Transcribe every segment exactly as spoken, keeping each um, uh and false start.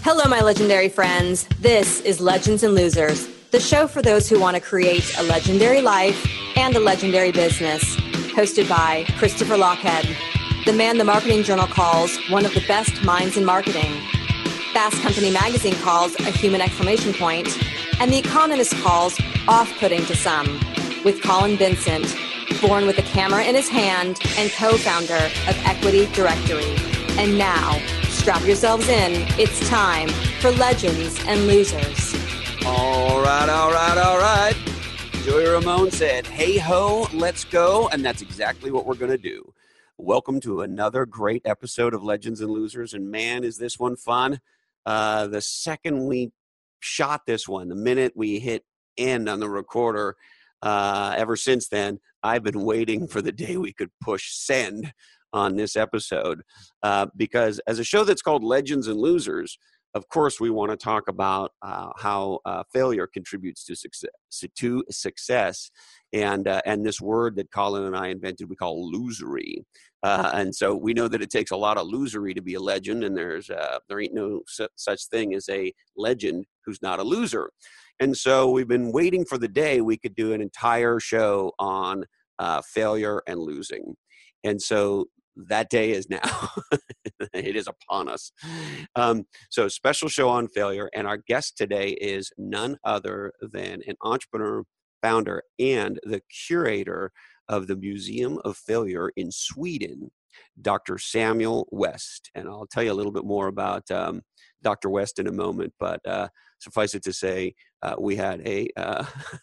Hello, my legendary friends. This is Legends and Losers, the show for those who want to create a legendary life and a legendary business. Hosted by Christopher Lochhead, the man the Marketing Journal calls one of the best minds in marketing. Fast Company magazine calls a human exclamation point, and The Economist calls off-putting to some. With Colin Vincent, born with a camera in his hand and co-founder of Equity Directory. And now, strap yourselves in. It's time for Legends and Losers. All right, all right, all right. Joey Ramone said, hey ho, let's go. And that's exactly what we're going to do. Welcome to another great episode of Legends and Losers. And man, is this one fun. Uh, the second we shot this one, the minute we hit end on the recorder, uh, ever since then, I've been waiting for the day we could push send on this episode. Uh, because as a show that's called Legends and Losers, of course, we want to talk about uh, how uh, failure contributes to success, to success, and uh, and this word that Colin and I invented, we call losery. Uh, and so we know that it takes a lot of losery to be a legend, and there's uh, there ain't no su- such thing as a legend who's not a loser. And so we've been waiting for the day we could do an entire show on uh, failure and losing. And so that day is now. It is upon us. Um, so special show on failure. And our guest today is none other than an entrepreneur, founder, and the curator of the Museum of Failure in Sweden, Doctor Samuel West. And I'll tell you a little bit more about um, Doctor West in a moment, but uh, suffice it to say, uh, we had a uh,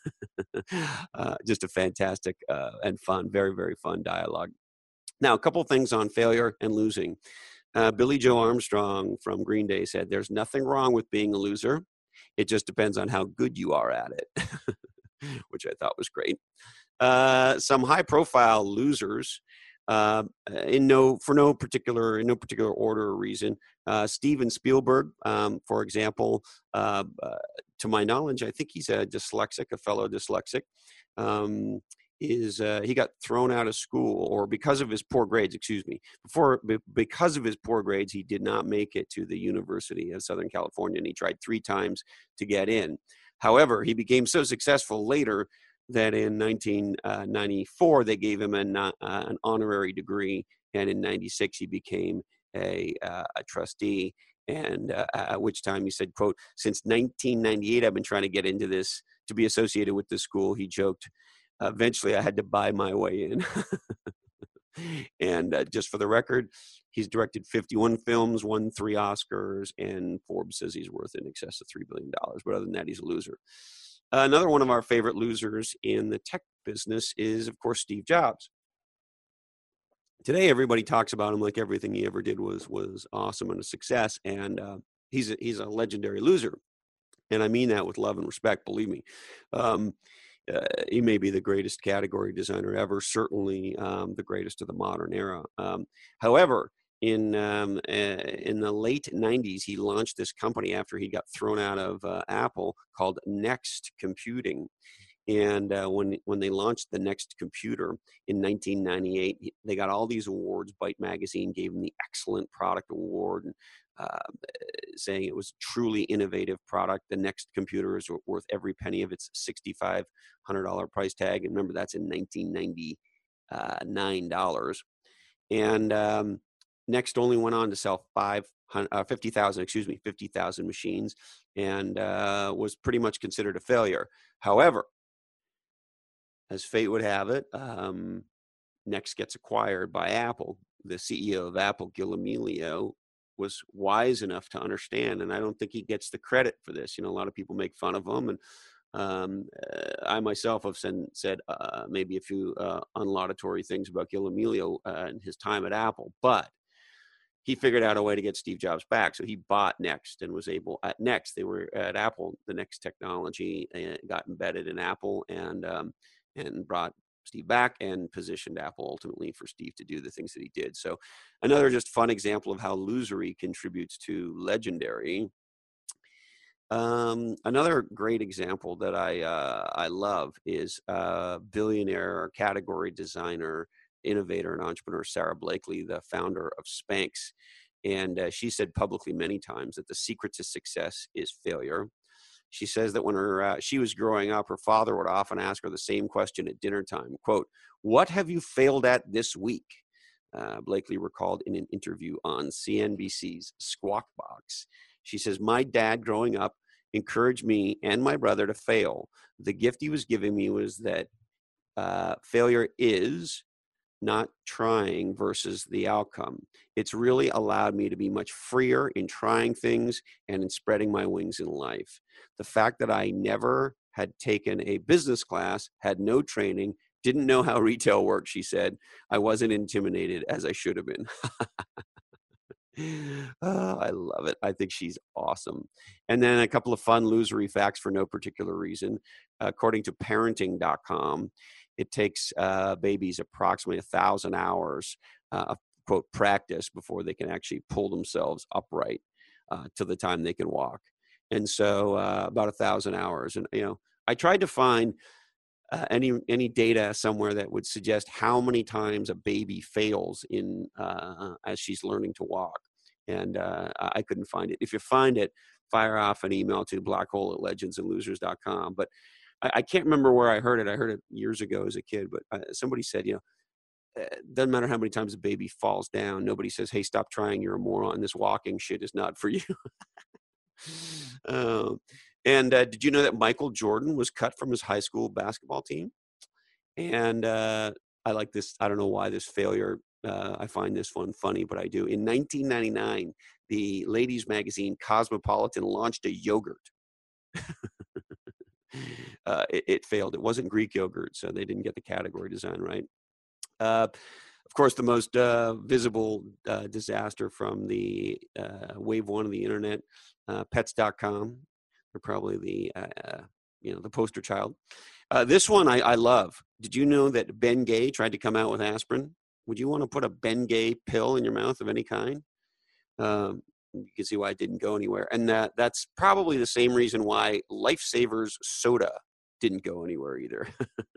uh, just a fantastic uh, and fun, very, very fun dialogue. Now, a couple of things on failure and losing. Uh, Billy Joe Armstrong from Green Day said, there's nothing wrong with being a loser. It just depends on how good you are at it, which I thought was great. Uh, some high-profile losers, uh, in no for no particular in no particular order or reason. Uh, Steven Spielberg, um, for example, uh, uh, to my knowledge, I think he's a dyslexic, a fellow dyslexic. Um, is uh, he got thrown out of school, or because of his poor grades, excuse me, before b- because of his poor grades, he did not make it to the University of Southern California, and he tried three times to get in. However, he became so successful later that in nineteen ninety-four, they gave him an, uh, an honorary degree, and in ninety-six, he became a, uh, a trustee, and uh, at which time he said, quote, since nineteen ninety-eight, I've been trying to get into this, to be associated with this school. He joked, eventually I had to buy my way in. And uh, just for the record, he's directed fifty-one films, won three Oscars, and Forbes says he's worth in excess of three billion dollars. But other than that, he's a loser. Uh, another one of our favorite losers in the tech business is, of course, Steve Jobs. Today, everybody talks about him like everything he ever did was was awesome and a success, and uh, he's a, he's a legendary loser. And I mean that with love and respect, believe me. Um, uh, he may be the greatest category designer ever, certainly um, the greatest of the modern era. Um, however, in um, uh, in the late nineties, he launched this company after he got thrown out of uh, Apple called Next Computing. And uh, when when they launched the Next Computer in nineteen ninety-eight, they got all these awards. Byte Magazine gave them the Excellent Product Award, and uh, saying it was a truly innovative product. The Next Computer is worth every penny of its sixty-five hundred dollars price tag. And remember, that's in nineteen ninety-nine dollars. And um, Next only went on to sell five hundred, uh, fifty thousand, excuse me, fifty thousand machines, and uh, was pretty much considered a failure. However, as fate would have it, um, Next gets acquired by Apple. The C E O of Apple, Gil Amelio, was wise enough to understand, and I don't think he gets the credit for this. You know, a lot of people make fun of him, and um, uh, I myself have said, said uh, maybe a few uh, unlaudatory things about Gil Amelio uh, and his time at Apple, but he figured out a way to get Steve Jobs back. So he bought Next and was able, at Next, they were at Apple, the Next technology uh, got embedded in Apple, and um, and brought Steve back and positioned Apple ultimately for Steve to do the things that he did. So another just fun example of how losery contributes to legendary. Um, another great example that I uh, I love is uh, billionaire, category designer, innovator, and entrepreneur Sarah Blakely, the founder of Spanx. And uh, she said publicly many times that the secret to success is failure. She says that when her uh, she was growing up, her father would often ask her the same question at dinner time, quote, "What have you failed at this week?" Uh, Blakely recalled in an interview on C N B C's Squawk Box. She says, "My dad growing up encouraged me and my brother to fail. The gift he was giving me was that uh, failure is not trying versus the outcome. It's really allowed me to be much freer in trying things and in spreading my wings in life. The fact that I never had taken a business class, had no training, didn't know how retail worked," she said. "I wasn't intimidated as I should have been." Oh, I love it. I think she's awesome. And then a couple of fun losery facts for no particular reason. According to parenting dot com, it takes uh, babies approximately a thousand hours uh, of, quote, practice before they can actually pull themselves upright uh, to the time they can walk. And so uh, about a thousand hours. And, you know, I tried to find uh, any any data somewhere that would suggest how many times a baby fails in uh, as she's learning to walk. And uh, I couldn't find it. If you find it, fire off an email to blackhole at legends and losers dot com. But I, I can't remember where I heard it. I heard it years ago as a kid, but uh, somebody said, you know, it doesn't matter how many times a baby falls down. Nobody says, "Hey, stop trying. You're a moron. This walking shit is not for you." um, and uh, did you know that Michael Jordan was cut from his high school basketball team? And uh, I like this. I don't know why this failure. Uh, I find this one funny, but I do. In nineteen ninety-nine, the ladies' magazine Cosmopolitan launched a yogurt. uh, it, it failed. It wasn't Greek yogurt, so they didn't get the category design right. Uh, of course, the most uh, visible uh, disaster from the uh, wave one of the internet, uh, pets dot com. They're probably the uh, you know the poster child. Uh, this one I, I love. Did you know that Ben Gay tried to come out with aspirin? Would you want to put a Ben Gay pill in your mouth of any kind? Um, you can see why it didn't go anywhere. And that, that's probably the same reason why Lifesavers soda didn't go anywhere either.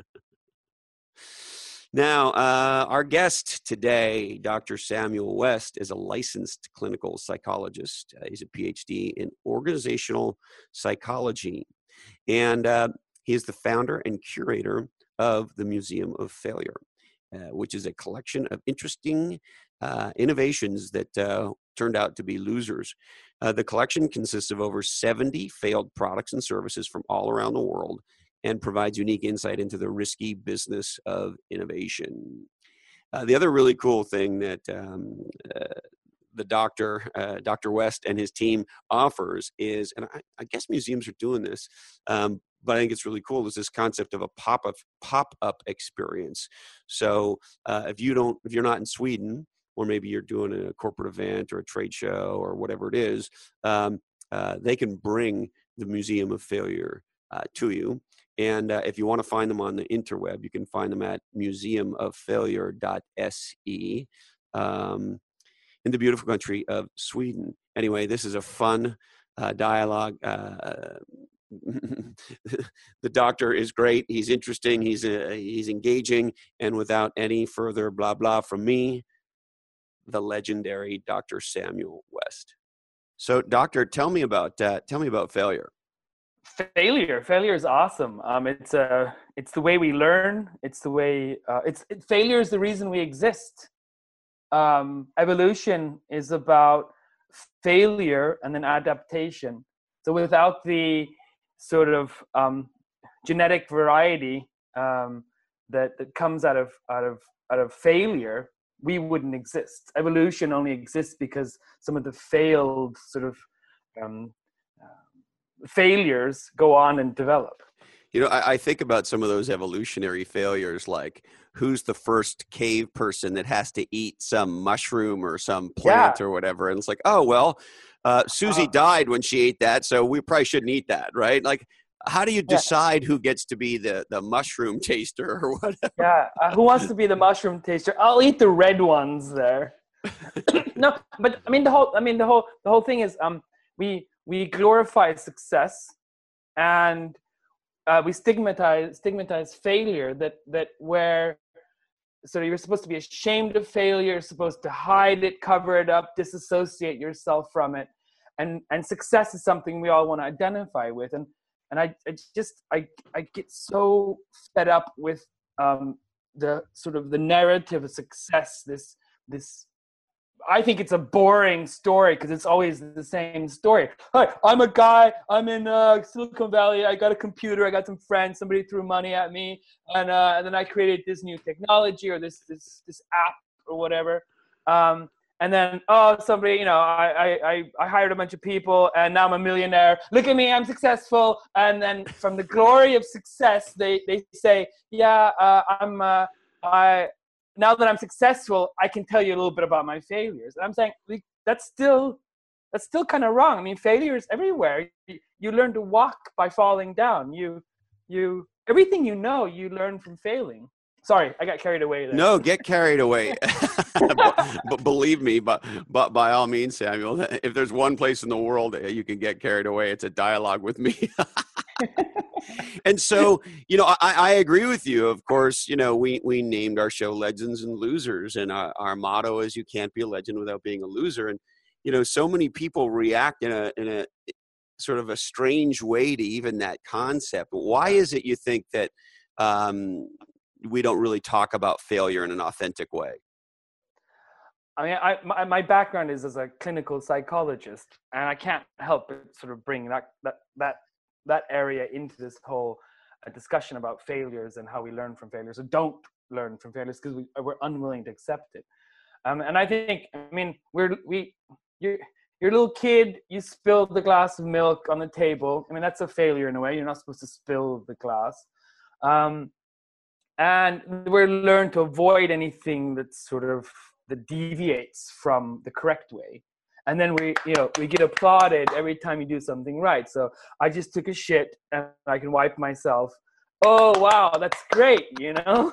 Now, uh, our guest today, Doctor Samuel West, is a licensed clinical psychologist. Uh, he's a P H D in organizational psychology. And uh, he is the founder and curator of the Museum of Failure, uh, which is a collection of interesting uh, innovations that uh, turned out to be losers. Uh, the collection consists of over seventy failed products and services from all around the world and provides unique insight into the risky business of innovation. Uh, the other really cool thing that um, uh, the doctor, uh, Doctor West and his team offers is, and I, I guess museums are doing this, um, but I think it's really cool, is this concept of a pop-up pop-up experience. So uh, if you don't, if you're not in Sweden, or maybe you're doing a corporate event or a trade show or whatever it is, um, uh, they can bring the Museum of Failure uh, to you. And uh, if you want to find them on the interweb, you can find them at museum of failure dot s e. Um, in the beautiful country of Sweden. Anyway, this is a fun uh, dialogue. Uh, the doctor is great. He's interesting. He's uh, he's engaging. And without any further blah blah from me, the legendary Doctor Samuel West. So, doctor, tell me about uh, tell me about failure. Failure. Failure is awesome. Um, it's uh, it's the way we learn. It's the way. Uh, it's it, failure is the reason we exist. Um, evolution is about failure and then adaptation. So without the sort of um, genetic variety um, that, that comes out of out of out of failure, we wouldn't exist. Evolution only exists because some of the failed sort of um, uh, failures go on and develop. You know, I, I think about some of those evolutionary failures, like who's the first cave person that has to eat some mushroom or some plant Yeah. or whatever. And it's like, oh, well, uh, Susie uh, died when she ate that, so we probably shouldn't eat that, right? Like, how do you decide yeah. who gets to be the, the mushroom taster or whatever? Yeah, uh, who wants to be the mushroom taster? I'll eat the red ones there. No, but I mean the whole. I mean the whole. The whole thing is, um, we we glorify success, and uh, we stigmatize stigmatize failure. That that where so you're supposed to be ashamed of failure, you're supposed to hide it, cover it up, disassociate yourself from it. And and success is something we all want to identify with. And and I, I just I I get so fed up with um, the sort of the narrative of success. This this I think it's a boring story because it's always the same story. Hi, I'm a guy. I'm in uh, Silicon Valley. I got a computer. I got some friends. Somebody threw money at me, and, uh, and then I created this new technology or this this this app or whatever. Um, and then oh, somebody, you know, I I I hired a bunch of people, and now I'm a millionaire. Look at me, I'm successful. And then from the glory of success, they they say, yeah, uh, I'm uh, I. Now that I'm successful, I can tell you a little bit about my failures. And I'm saying that's still that's still kind of wrong. I mean, failure is everywhere. You, you learn to walk by falling down. You you everything you know, you learn from failing. Sorry, I got carried away there. No, get carried away. but, but believe me, but, but by all means, Samuel, if there's one place in the world that you can get carried away, it's a dialogue with me. And so, you know, I, I agree with you. Of course, you know, we, we named our show Legends and Losers, and our, our motto is you can't be a legend without being a loser. And, you know, so many people react in a, in a sort of a strange way to even that concept. Why is it you think that um, we don't really talk about failure in an authentic way? I mean, I, my, my background is as a clinical psychologist, and I can't help but sort of bring that, that, that, that area into this whole uh, discussion about failures and how we learn from failures or don't learn from failures because we, we're unwilling to accept it. Um, and I think, I mean, we're, we, you're, you're a little kid, you spilled the glass of milk on the table. I mean, that's a failure in a way. You're not supposed to spill the glass. Um, and we're learned to avoid anything that's sort of, that deviates from the correct way. And then we, you know, we get applauded every time you do something right. So I just took a shit and I can wipe myself. Oh, wow, that's great, you know?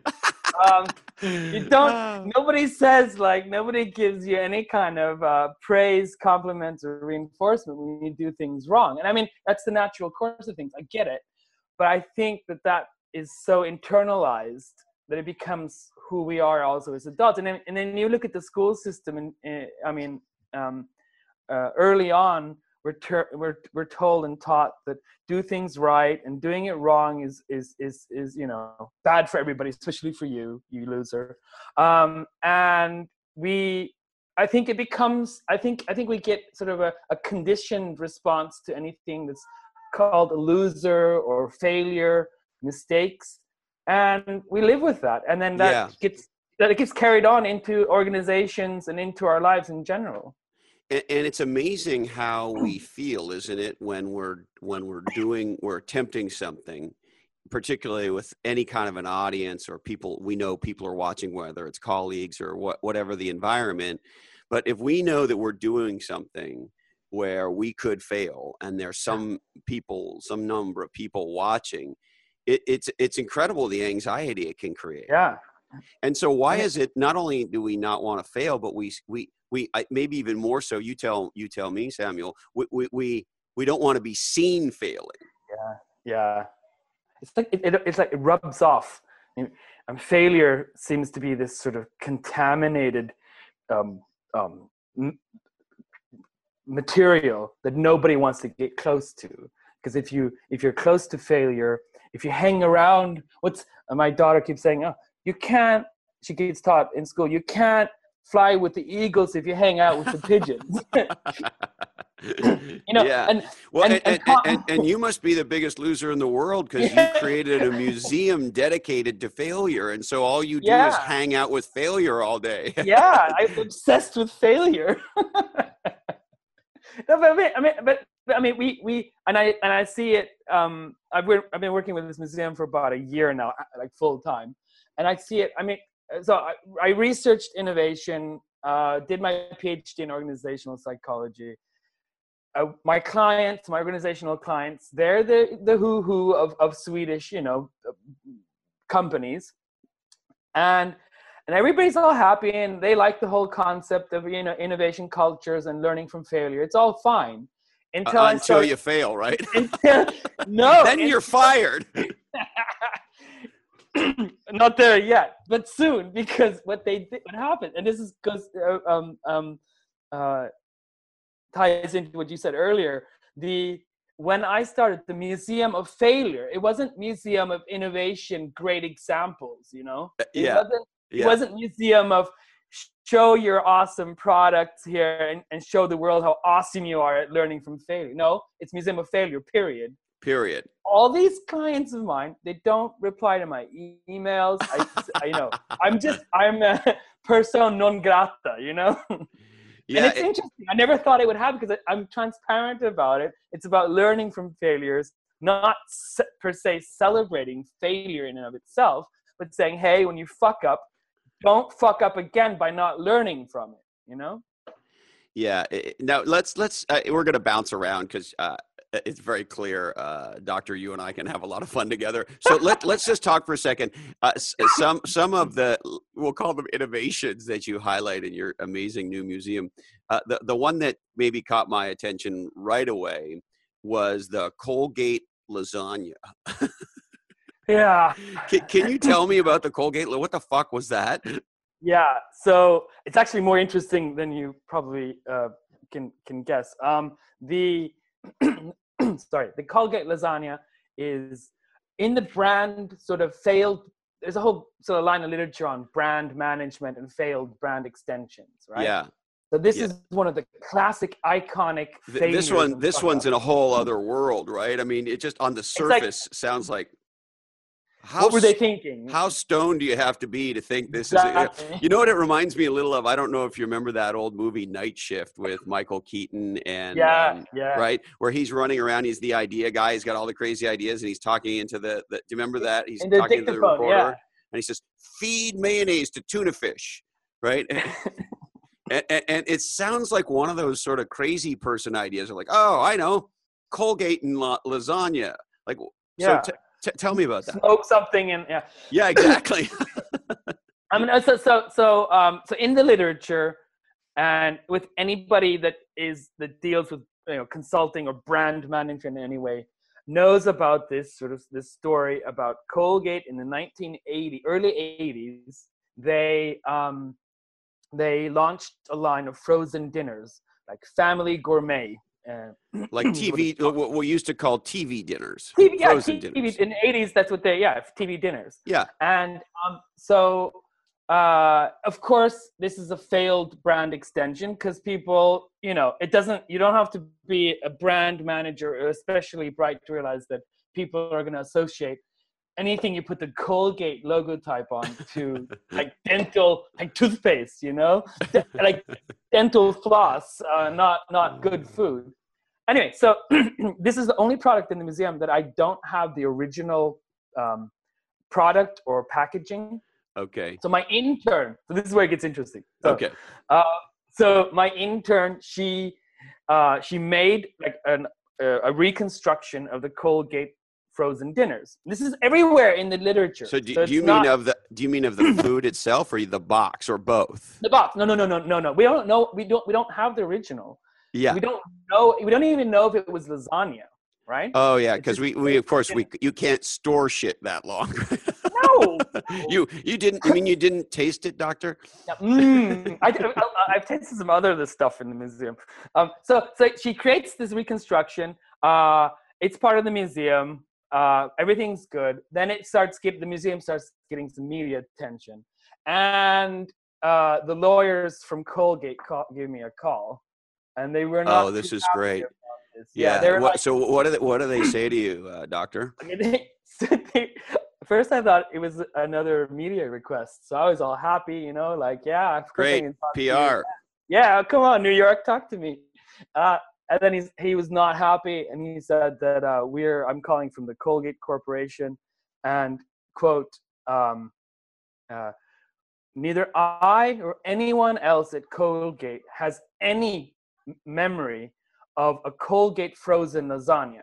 um, you don't, nobody says, like, nobody gives you any kind of uh, praise, compliments, or reinforcement when you do things wrong. And I mean, that's the natural course of things. I get it. But I think that that is so internalized that it becomes who we are also as adults. And then, and then you look at the school system, and uh, I mean, um, uh, early on, we're, ter- we're we're told and taught that do things right and doing it wrong is is is is you know bad for everybody, especially for you, you loser. Um, and we, I think it becomes, I think I think we get sort of a, a conditioned response to anything that's called a loser or failure, mistakes. And we live with that, and then that yeah. gets that it gets carried on into organizations and into our lives in general. And, and it's amazing how we feel, isn't it, when we're when we're doing we're attempting something, particularly with any kind of an audience or people we know people are watching, whether it's colleagues or what whatever the environment. But if we know that we're doing something where we could fail, and there's some people, some number of people watching. It, it's it's incredible the anxiety it can create. Yeah. And so why is it not only do we not want to fail, but we we we maybe even more so. You tell you tell me, Samuel. We we we, we don't want to be seen failing. Yeah, yeah. It's like it, it it's like it rubs off. I mean, and failure seems to be this sort of contaminated um, um, m- material that nobody wants to get close to. Because if you if you're close to failure, if you hang around, what's my daughter keeps saying, oh, you can't, she gets taught in school, you can't fly with the eagles if you hang out with the pigeons. you know, yeah. and, well, and, and, and, and, and, and you must be the biggest loser in the world because yeah. you created a museum dedicated to failure. And so all you do yeah. is hang out with failure all day. yeah, I'm obsessed with failure. no, but I mean, I mean, but, I mean, we, we, and I, and I see it, um, I've, I've been working with this museum for about a year now, like full time. And I see it, I mean, so I, I researched innovation, uh, did my PhD in organizational psychology. Uh, my clients, my organizational clients, they're the, the who-who of, of Swedish, you know, companies. And, and everybody's all happy and they like the whole concept of, you know, innovation cultures and learning from failure. It's all fine. Until, uh, until start, you fail, right? Until, no. Then you're fired. not there yet, but soon, because what they did, what happened, and this is goes uh, um um uh ties into what you said earlier. The when I started the Museum of Failure, it wasn't Museum of Innovation, great examples, you know. It yeah, wasn't. It yeah. wasn't Museum of show your awesome products here and, and show the world how awesome you are at learning from failure. No, it's Museum of Failure. Period. Period. All these clients of mine, they don't reply to my e- emails. I, I, you know, I'm just, I'm a persona non grata, you know? Yeah, and it's it, interesting. I never thought it would happen because I'm transparent about it. It's about learning from failures, not se- per se celebrating failure in and of itself, but saying, hey, when you fuck up, don't fuck up again by not learning from it, you know? Yeah. It, now let's, let's, uh, we're going to bounce around because, uh, it's very clear, uh, Doctor, you and I can have a lot of fun together. So let, let's just talk for a second. Uh, some some of the, we'll call them innovations that you highlight in your amazing new museum. Uh, the, the one that maybe caught my attention right away was the Colgate lasagna. Yeah. Can, can you tell me about the Colgate? What the fuck was that? Yeah. So it's actually more interesting than you probably uh, can can guess. Um, the sorry, the Colgate lasagna is in the brand sort of failed. There's a whole sort of line of literature on brand management and failed brand extensions, right? Yeah. So this yeah. is one of the classic, iconic. Th- this one, this one's in a whole other world, right? I mean, it just on the surface like, sounds like. How, what were they thinking? How stoned do you have to be to think this exactly. is? A, you know what it reminds me a little of? I don't know if you remember that old movie Night Shift with Michael Keaton and yeah, um, yeah, right, where he's running around. He's the idea guy. He's got all the crazy ideas, and he's talking into the. the do you remember that? He's the talking to the reporter, yeah. and he says, "Feed mayonnaise to tuna fish," right? and, and, and it sounds like one of those sort of crazy person ideas. Are like, oh, I know, Colgate and la- lasagna. Like, yeah. so. T- T- tell me about that. Smoke something and yeah. Yeah, exactly. I mean, so so so um so in the literature, and with anybody that is that deals with you know consulting or brand management in any way, knows about this sort of this story about Colgate in the nineteen eighties, early eighties. They um they launched a line of frozen dinners like Family Gourmet. Uh, like T V, what we used to call T V dinners. T V, yeah, frozen T V, dinners. In the eighties, that's what they, yeah, T V dinners. Yeah. And um, so, uh, of course, this is a failed brand extension because people, you know, it doesn't, you don't have to be a brand manager or especially bright to realize that people are going to associate anything you put the Colgate logotype on to like dental, like toothpaste, you know, like dental floss, uh, not not good food. Anyway, so this is the only product in the museum that I don't have the original um, product or packaging. Okay. So my intern, so this is where it gets interesting. So, okay. Uh, so my intern, she uh, she made like an, uh, a reconstruction of the Colgate frozen dinners. This is everywhere in the literature. So do, so do you not, mean of the do you mean of the food itself or the box or both? The box. No, no, no, no, no, no. We don't know. We don't. We don't have the original. Yeah. We don't know. We don't even know if it was lasagna, right? Oh yeah, because we, we of course we you can't store shit that long. No. you you didn't. I mean you didn't taste it, Doctor? Mm, I, I, I've tasted some other of this stuff in the museum. Um. So so she creates this reconstruction. Uh. It's part of the museum. Uh, everything's good. Then it starts get the museum starts getting some media attention, and uh, the lawyers from Colgate call, gave me a call, and they were not. Oh, this is happy great. about this. Yeah. Yeah. What, like, so what do they what do they say to you, uh, Doctor? I mean, they, so they, first, I thought it was another media request, so I was all happy, you know, like yeah, great P R. Yeah, come on, New York, talk to me. Uh, And then he's, he was not happy, and he said that uh, we're I'm calling from the Colgate Corporation, and quote, um, uh, neither I or anyone else at Colgate has any memory of a Colgate frozen lasagna.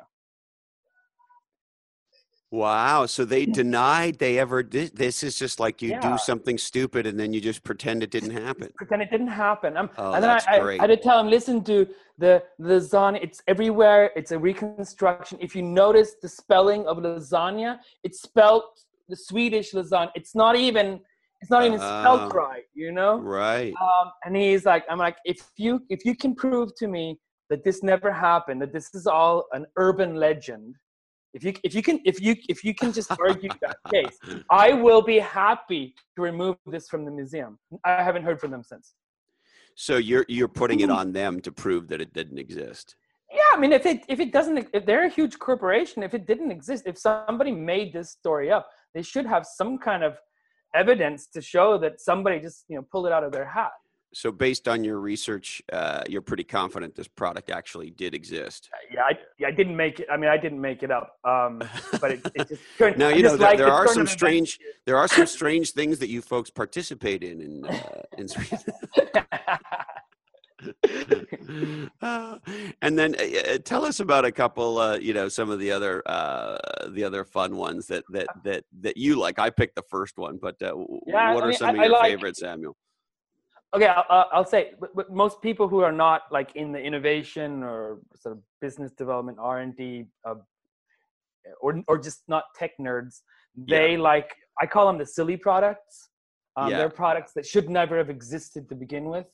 Wow. So they denied they ever did. This is just like you Yeah. do something stupid and then you just pretend it didn't happen. Pretend it didn't happen. Um, Oh, and then that's I, great. I, I had to tell him, listen to the lasagna. It's everywhere. It's a reconstruction. If you notice the spelling of lasagna, it's spelled the Swedish lasagna. It's not even it's not even Uh, spelled right, you know. Right. Um, and he's like, I'm like, if you if you can prove to me that this never happened, that this is all an urban legend, if you if you can if you if you can just argue that case, I will be happy to remove this from the museum. I haven't heard from them since. So you're you're putting it on them to prove that it didn't exist. Yeah, I mean, if it if it doesn't, if they're a huge corporation, if it didn't exist, if somebody made this story up, they should have some kind of evidence to show that somebody just, you know, pulled it out of their hat. So based on your research, uh, you're pretty confident this product actually did exist. Yeah, I, yeah, I didn't make it. I mean, I didn't make it up. Um, but it, it just turned. Now, I you know, just there, like there it are turned some an strange, there are some strange things that you folks participate in in, uh, in Sweden. uh, and then uh, tell us about a couple, uh, you know, some of the other, uh, the other fun ones that that that that you like. I picked the first one, but uh, Yeah, what I are mean, some I- of I your like- favorites, Samuel? Okay, I'll, I'll say, but, but most people who are not like in the innovation or sort of business development, R and D, uh, or or just not tech nerds, they Yeah. like, I call them the silly products. Um, Yeah. They're products that should never have existed to begin with.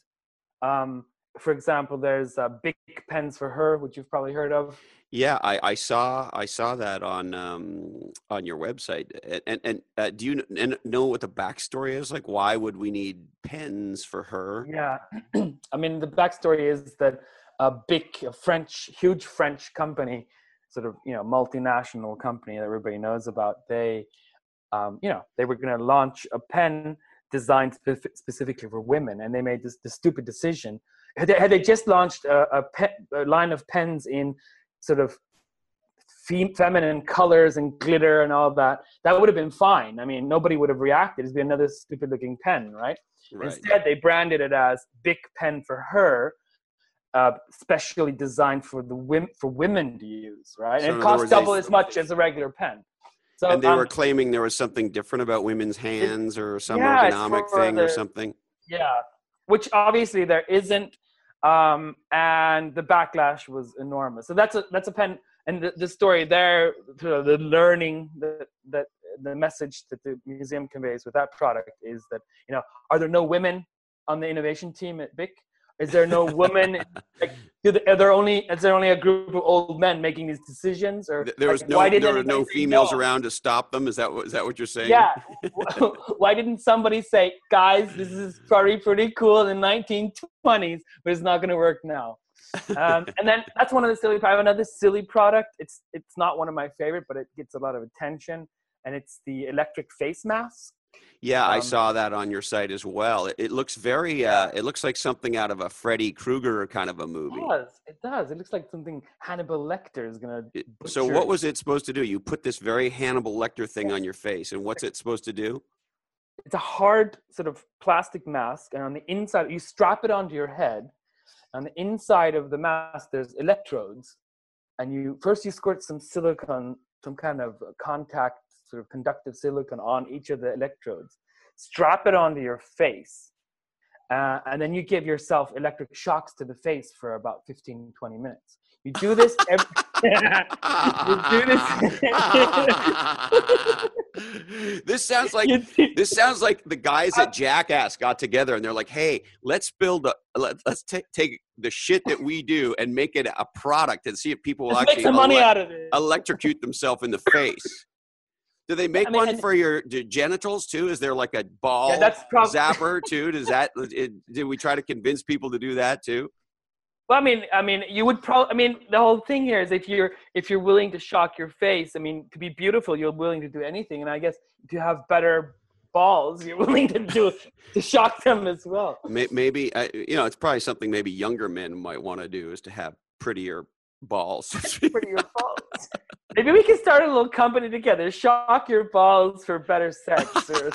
Um, for example, there's uh, Bic pens for her, which you've probably heard of. Yeah, I, I saw I saw that on um, on your website. And and, and uh, do you kn- and know what the backstory is? Like, why would we need pens for her? Yeah, I mean, the backstory is that a big a French, huge French company, sort of, you know, multinational company that everybody knows about, they, um, you know, they were going to launch a pen designed spe- specifically for women, and they made this, this stupid decision. Had they, had they just launched a, a, pe- a line of pens in sort of fem- feminine colors and glitter and all that, that would have been fine. I mean, nobody would have reacted. It'd be another stupid looking pen, right? Right. Instead, they branded it as Bic pen for her, uh, specially designed for the women for women to use, right? So And in it other costs words, they- double as much as a regular pen. So And they um, were claiming there was something different about women's hands or some yeah, it's ergonomic for thing or the- something. yeah, which obviously there isn't, um, and the backlash was enormous. So that's a that's a pen, and the, the story there, the the learning that that the message that the museum conveys with that product is that, you know, are there no women on the innovation team at Bic? Is there no woman? Like, do the, are there only is there only a group of old men making these decisions? Or Th- There was like, no why didn't there were no anybody say females no? around to stop them. Is that what is that what you're saying? Yeah. Why didn't somebody say, guys, this is probably pretty cool in the nineteen twenties, but it's not going to work now? Um, and then that's one of the silly. I have another silly product. It's it's not one of my favorite, but it gets a lot of attention, and it's the electric face mask. Yeah, I Um, saw that on your site as well. It, it looks very uh, it looks like something out of a Freddy Krueger kind of a movie. It does. It does. It looks like something Hannibal Lecter is going to. It- so what was it supposed to do? You put this very Hannibal Lecter thing on your face, and what's it supposed to do? It's a hard sort of plastic mask, and on the inside, you strap it onto your head. On the inside of the mask, there's electrodes, and you first you squirt some silicone, some kind of contact, sort of conductive silicone on each of the electrodes. Strap it onto your face, uh, and then you give yourself electric shocks to the face for about fifteen, twenty minutes. You do this every. you do this. This sounds like You do- this sounds like the guys at Jackass got together and they're like, "Hey, let's build a let, let's take take the shit that we do and make it a product and see if people will Let's actually make some money elec- out of it. electrocute themselves in the face." Do they make I mean, one and- for your do genitals too? Is there like a ball Yeah, that's prob- zapper too? Does that it, did we try to convince people to do that too? Well, I mean, I mean, you would probably. I mean, the whole thing here is if you're if you're willing to shock your face. I mean, to be beautiful, you're willing to do anything. And I guess to have better balls, you're willing to do to shock them as well. May- Maybe uh, you know it's probably something maybe younger men might want to do is to have prettier balls. Pretty your balls. Maybe we can start a little company together. Shock your balls for better sex. Or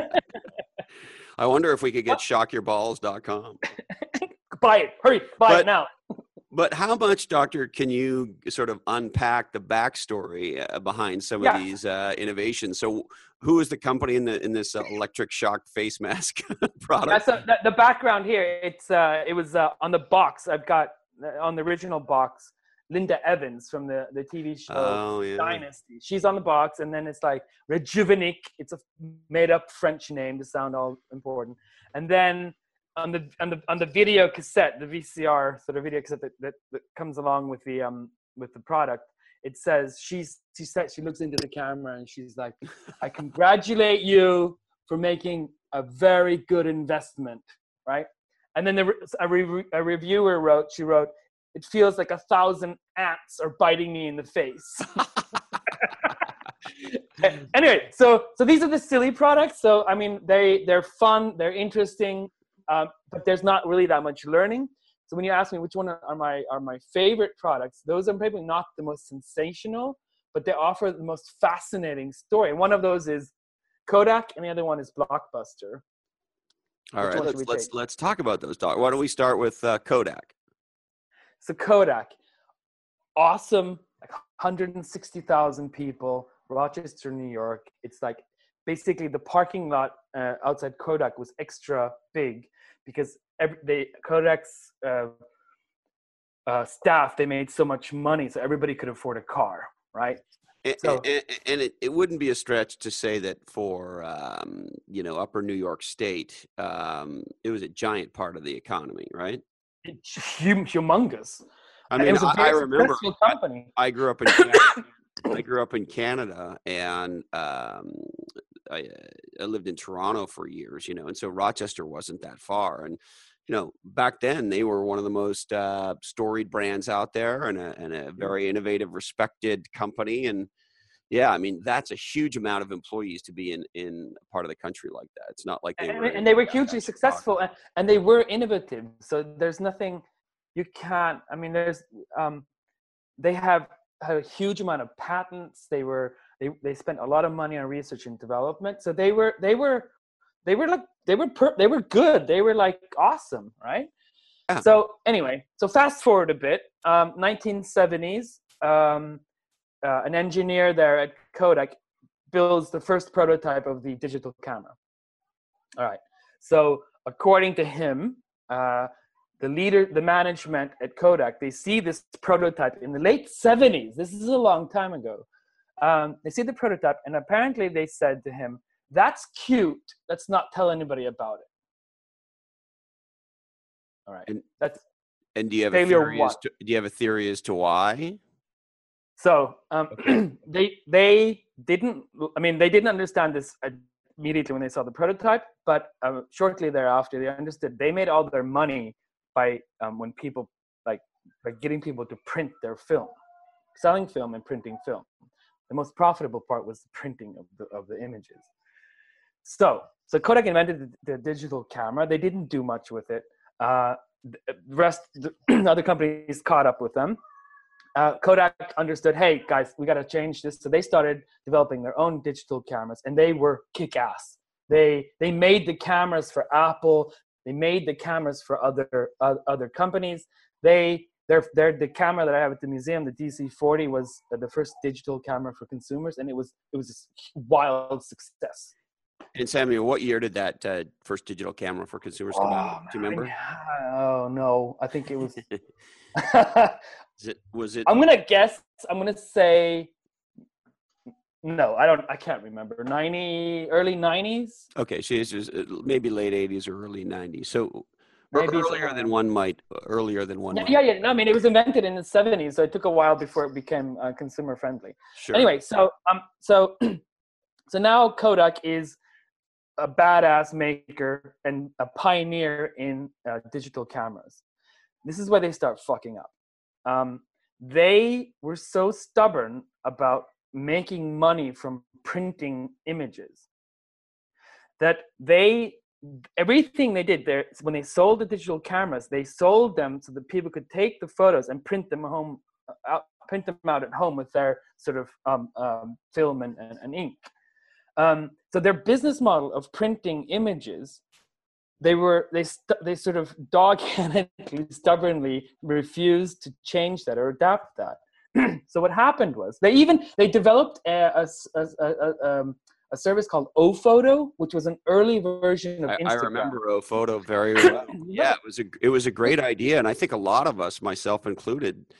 I wonder if we could get shock your balls dot com. buy it. Hurry, buy But- it now. But how much, Doctor, can you sort of unpack the backstory uh, behind some Yeah. of these uh, innovations? So, who is the company in the in this uh, electric shock face mask product? That's a, the, the background here. It's uh, it was uh, on the box. I've got uh, on the original box. Linda Evans from the, the T V show Oh, yeah. Dynasty. She's on the box, and then it's like Rejuvenique. It's a made-up French name to sound all important. And then on the on the on the video cassette, the V C R sort of video cassette that, that, that comes along with the um with the product, it says she's she says she looks into the camera and she's like, "I congratulate you for making a very good investment," right? And then the, a, re, a reviewer wrote, she wrote, "It feels like a thousand ants are biting me in the face." Anyway, so so these are the silly products. So I mean, they they're fun, they're interesting, um, but there's not really that much learning. So when you ask me which one are my are my favorite products, those are probably not the most sensational, but they offer the most fascinating story. And one of those is Kodak, and the other one is Blockbuster. All Which right, one should let's we let's take? let's talk about those. Doc. Why don't we start with uh, Kodak? So Kodak, awesome, like one hundred sixty thousand people, Rochester, New York. It's like basically the parking lot uh, outside Kodak was extra big because every, they Kodak's uh, uh, staff, they made so much money, so everybody could afford a car, right? And, So and, and it, it wouldn't be a stretch to say that for um, you know Upper New York State, um, it was a giant part of the economy, right? it's hum- humongous. I And it mean, was a I, very I remember successful I, company. I grew up in Canada, I grew up in Canada, and um, I, I lived in Toronto for years, you know, and so Rochester wasn't that far. And you know, back then they were one of the most uh, storied brands out there, and a, and a very innovative, respected company. And yeah, I mean, that's a huge amount of employees to be in in a part of the country like that. It's not like they and, were, and in they were downtown hugely Chicago. successful, and, and they were innovative. So there's nothing you can't. I mean, there's um, they have had a huge amount of patents. They were they they spent a lot of money on research and development. So they were they were they were like they were per, they were good. They were like awesome, right? Yeah. So anyway, so fast forward a bit, um, nineteen seventies. Um, uh, an engineer there at Kodak builds the first prototype of the digital camera. All right. So according to him, uh, the leader, the management at Kodak, they see this prototype in the late seventies. This is a long time ago. Um, they see the prototype, and apparently they said to him, "That's cute. Let's not tell anybody about it." All right. And, That's and do you have a failure theory as one. to, do you have a theory as to why? So um, Okay. they they didn't. I mean, they didn't understand this immediately when they saw the prototype, but uh, shortly thereafter, they understood. They made all their money by um, when people like by getting people to print their film, selling film and printing film. The most profitable part was the printing of the of the images. So so Kodak invented the, the digital camera. They didn't do much with it. Uh, the rest, the other companies caught up with them. Uh, Kodak understood, hey guys, we got to change this. So they started developing their own digital cameras, and they were kick-ass. They they made the cameras for Apple. They made the cameras for other uh, other companies. They they're, they're the camera that I have at the museum, the D C forty, was the first digital camera for consumers, and it was it was a wild success. And Samuel, what year did that uh, first digital camera for consumers come Oh, out? Do you remember? man. Oh no, I think it was. Is it, was it? I'm gonna guess. I'm gonna say. No, I don't. I can't remember. ninety, early nineties. Okay, so it's just, uh, maybe late eighties or early nineties. So Maybe earlier somewhere than around. one might. Earlier than one Yeah, might. yeah, yeah. No, I mean, it was invented in the seventies, so it took a while before it became uh, consumer friendly. Sure. Anyway, so um, so so now Kodak is a badass maker and a pioneer in uh, digital cameras. This is where they start fucking up. Um, they were so stubborn about making money from printing images that they everything they did there when they sold the digital cameras, they sold them so that people could take the photos and print them home out, print them out at home with their sort of um, um, film and, and, and ink. Um, so their business model of printing images, they were they st- they sort of dog-handedly, stubbornly refused to change that or adapt that. So what happened was they even they developed a a, a, a, um, a service called Ophoto, which was an early version of I, Instagram. I remember Ophoto very well. Yeah, it was a it was a great idea, and I think a lot of us, myself included,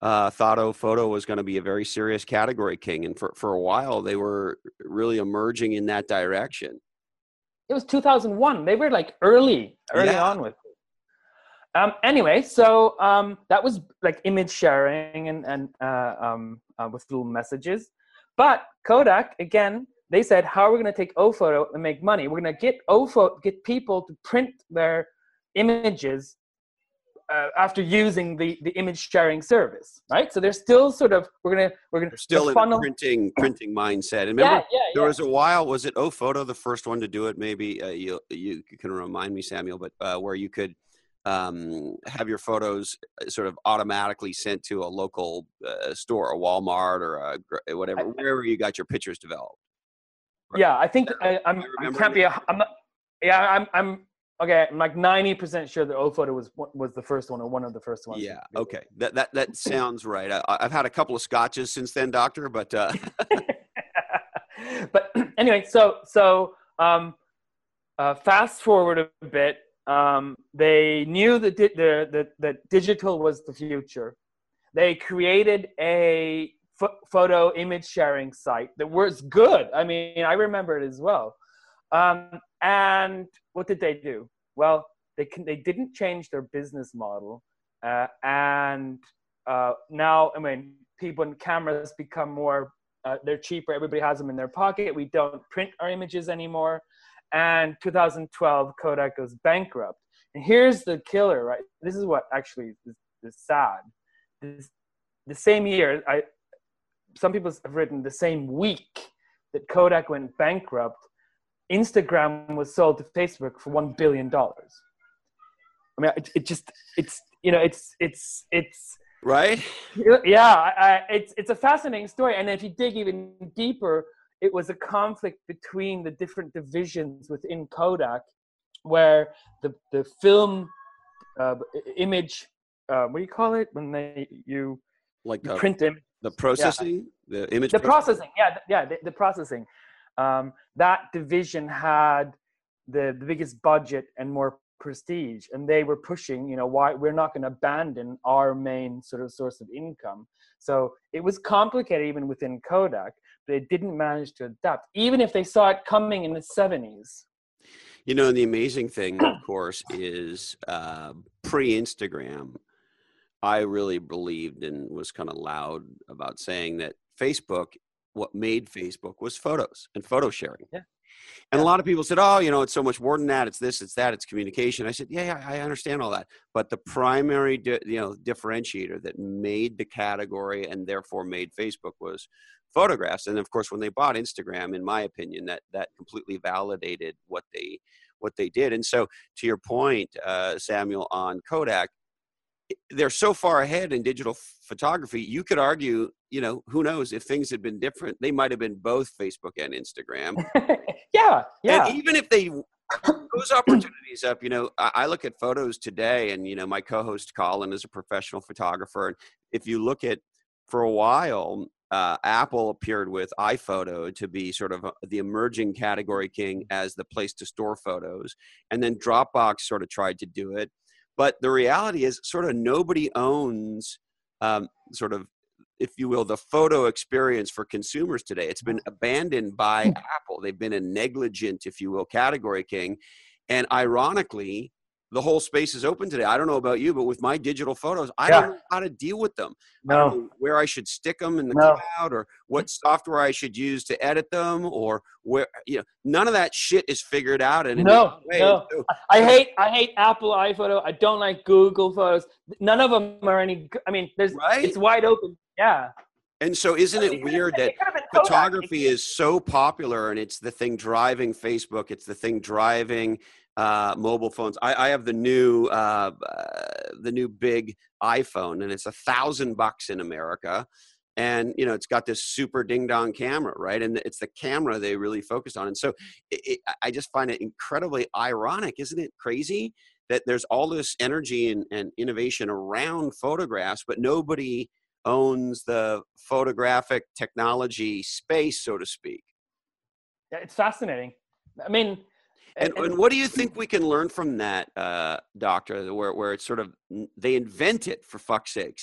uh, thought O photo was going to be a very serious category king. And for, for a while, they were really emerging in that direction. It was two thousand one. They were like early, early Yeah. on with it. Um, anyway, so um, that was like image sharing and, and uh, um, uh, with little messages. But Kodak, again, they said, how are we going to take O photo and make money? We're going to get O photo, get people to print their images uh, after using the, the image sharing service, right? So they're still sort of, we're going to, we're going to still in funnel. a printing, printing mindset. And remember, yeah, yeah, there yeah. was a while, was it O photo the first one to do it? Maybe uh, you, you can remind me, Samuel, but uh, where you could um, have your photos sort of automatically sent to a local uh, store, a Walmart or a, whatever, wherever you got your pictures developed. Yeah, I think I, I'm, I can't be, a, I'm not, yeah, I'm, I'm, okay, I'm like ninety percent sure that O photo was was the first one or one of the first ones. Yeah, okay. That that that sounds right. I, I've had a couple of scotches since then, Doctor, but uh but anyway, so so um uh fast forward a bit, um they knew that the, the, the that digital was the future. They created a ph- photo image sharing site that was good. I mean, I remember it as well. Um, and what did they do? Well, they can, they didn't change their business model. Uh, and uh, now, I mean, people and cameras become more, uh, they're cheaper. Everybody has them in their pocket. We don't print our images anymore. And two thousand twelve, Kodak goes bankrupt. And here's the killer, right? This is what actually is, is sad. This, the same year, I, some people have written the same week that Kodak went bankrupt, Instagram was sold to Facebook for one billion dollars. I mean, it, it just, it's, you know, it's, it's, it's, right. Yeah, I, I, it's, it's a fascinating story. And if you dig even deeper, it was a conflict between the different divisions within Kodak, where the, the film uh, image, uh, what do you call it? When they, you, like you the, print them. the processing, yeah. the image the processing. processing yeah yeah the, the processing um that division had the, the biggest budget and more prestige, and they were pushing, you know, why we're not going to abandon our main sort of source of income. So it was complicated even within Kodak, but they didn't manage to adapt, even if they saw it coming in the seventies. You know, the amazing thing, of course, is uh, pre-Instagram, I really believed and was kind of loud about saying that Facebook, what made Facebook was photos and photo sharing. Yeah. And yeah. a lot of people said, oh, you know, it's so much more than that. It's this, it's that, it's communication. I said, yeah, yeah, I understand all that. But the primary, di- you know, differentiator that made the category and therefore made Facebook was photographs. And of course, when they bought Instagram, in my opinion, that that completely validated what they what they did. And so to your point, uh, Samuel, on Kodak, they're so far ahead in digital photography. You could argue, you know, who knows, if things had been different, they might have been both Facebook and Instagram. yeah, yeah. And even if they, those opportunities up, you know, I, I look at photos today, and, you know, my co-host Colin is a professional photographer. And if you look at, for a while, uh, Apple appeared with iPhoto to be sort of a, the emerging category king as the place to store photos. And then Dropbox sort of tried to do it. But the reality is sort of nobody owns um, sort of, if you will, the photo experience for consumers today. It's been abandoned by Apple. They've been a negligent, if you will, category king. And ironically, the whole space is open today. I don't know about you, but with my digital photos, I yeah. don't know how to deal with them. No. I don't know where I should stick them in the no. cloud, or what software I should use to edit them, or where, you know, none of that shit is figured out. And no, way, no. so, I hate, I hate Apple iPhoto. I don't like Google Photos. None of them are any, I mean, there's, right? It's wide open. Yeah. And so isn't it weird that photography is so popular, and it's the thing driving Facebook, it's the thing driving uh, mobile phones. I, I have the new, uh, uh, the new big iPhone, and it's a thousand bucks in America. And, you know, it's got this super ding dong camera, right? And it's the camera they really focused on. And so it, it, I just find it incredibly ironic. Isn't it crazy that there's all this energy and, and innovation around photographs, but nobody owns the photographic technology space, so to speak? Yeah, it's fascinating. I mean, and, and, and what do you think we can learn from that, uh, Doctor, where, where it's sort of, they invent it, for fuck's sakes,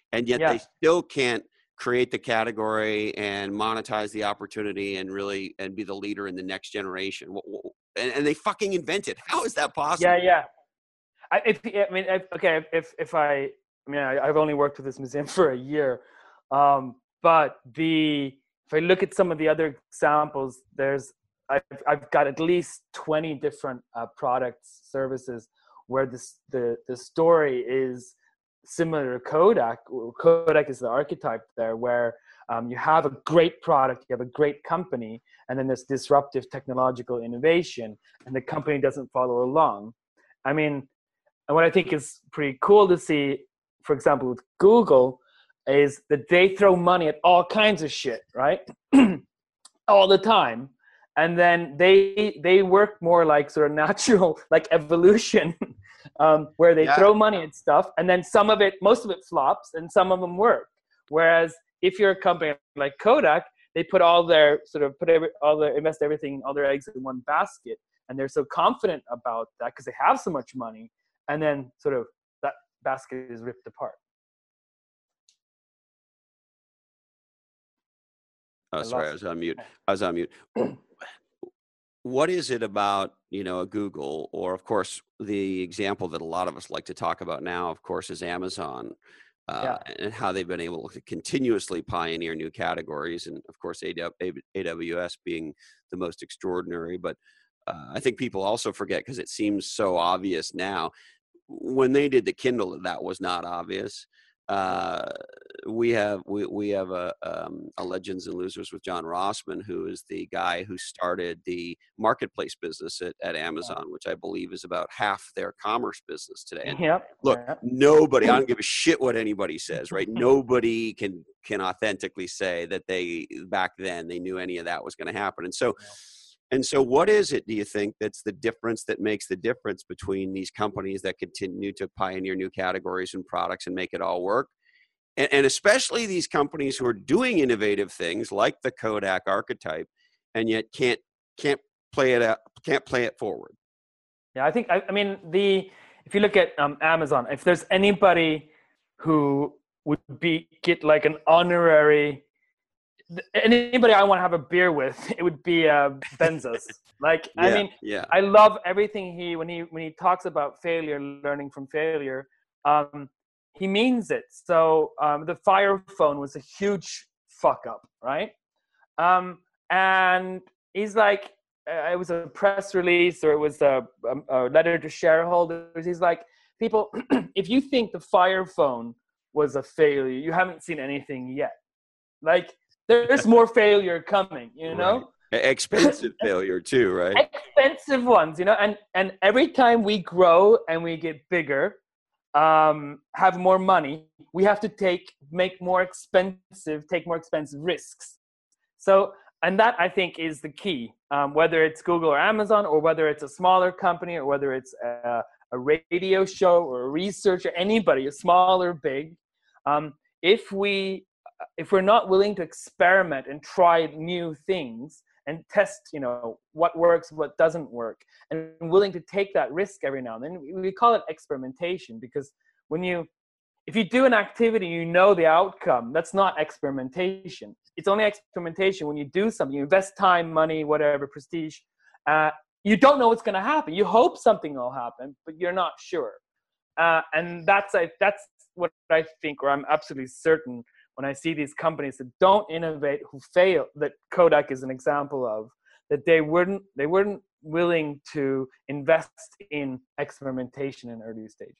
and yet Yeah. they still can't create the category and monetize the opportunity and really and be the leader in the next generation. And, and they fucking invent it. How is that possible? Yeah, yeah. I, if, I mean, if, okay, if if I, I mean, I, I've only worked with this museum for a year, um, but the if I look at some of the other examples, there's I've I've got at least twenty different uh, products, services where this the the story is similar to Kodak. Kodak is the archetype there, where um, you have a great product, you have a great company, and then there's disruptive technological innovation, and the company doesn't follow along. I mean, and what I think is pretty cool to see, for example, with Google, is that they throw money at all kinds of shit, right? All the time. And then they they work more like sort of natural, like evolution, um, where they Yeah. throw money at stuff, and then some of it, most of it flops, and some of them work. Whereas if you're a company like Kodak, they put all their sort of put every, all their invest everything, all their eggs in one basket, and they're so confident about that because they have so much money, and then sort of that basket is ripped apart. Oh, I sorry, I lost was on mute. I was on mute. What is it about, you know, a Google, or of course, the example that a lot of us like to talk about now, of course, is Amazon, uh, Yeah. and how they've been able to continuously pioneer new categories. And of course, A W S being the most extraordinary. But uh, I think people also forget, because it seems so obvious now. When they did the Kindle, that was not obvious. Uh, we have we we have a um, a Legends and Losers with John Rossman, who is the guy who started the marketplace business at, at Amazon, which I believe is about half their commerce business today. And Yep. look, Yep. nobody, I don't give a shit what anybody says, right? Nobody can can authentically say that they back then they knew any of that was going to happen. And so. And so what is it, do you think, that's the difference that makes the difference between these companies that continue to pioneer new categories and products and make it all work? And, and especially these companies who are doing innovative things like the Kodak archetype, and yet can't can't play it out, can't play it forward. Yeah, I think, I, I mean, the if you look at um, Amazon, if there's anybody who would be get like an honorary, anybody I want to have a beer with, it would be uh, Bezos. Like, Yeah, I mean, yeah. I love everything he when he when he talks about failure, learning from failure. Um, he means it. So um, the Fire Phone was a huge fuck up, right? Um, and he's like, uh, it was a press release or it was a, a, a letter to shareholders. He's like, people, if you think the Fire Phone was a failure, you haven't seen anything yet. Like, there's more failure coming, you know? Right. Expensive failure too, right? Expensive ones, you know? And and every time we grow and we get bigger, um, have more money, we have to take, make more expensive, take more expensive risks. So, and that I think is the key, um, whether it's Google or Amazon, or whether it's a smaller company, or whether it's a, a radio show or a researcher, anybody, small or big. Um, if we if we're not willing to experiment and try new things and test, you know, what works, what doesn't work, and willing to take that risk every now and then, we call it experimentation. Because when you, if you do an activity, you know the outcome, that's not experimentation. It's only experimentation when you do something, you invest time, money, whatever, prestige, uh, you don't know what's going to happen. You hope something will happen, but you're not sure. Uh, and that's, I, that's what I think, or I'm absolutely certain, when I see these companies that don't innovate, who fail, that Kodak is an example of, that they weren't they weren't willing to invest in experimentation in early stages.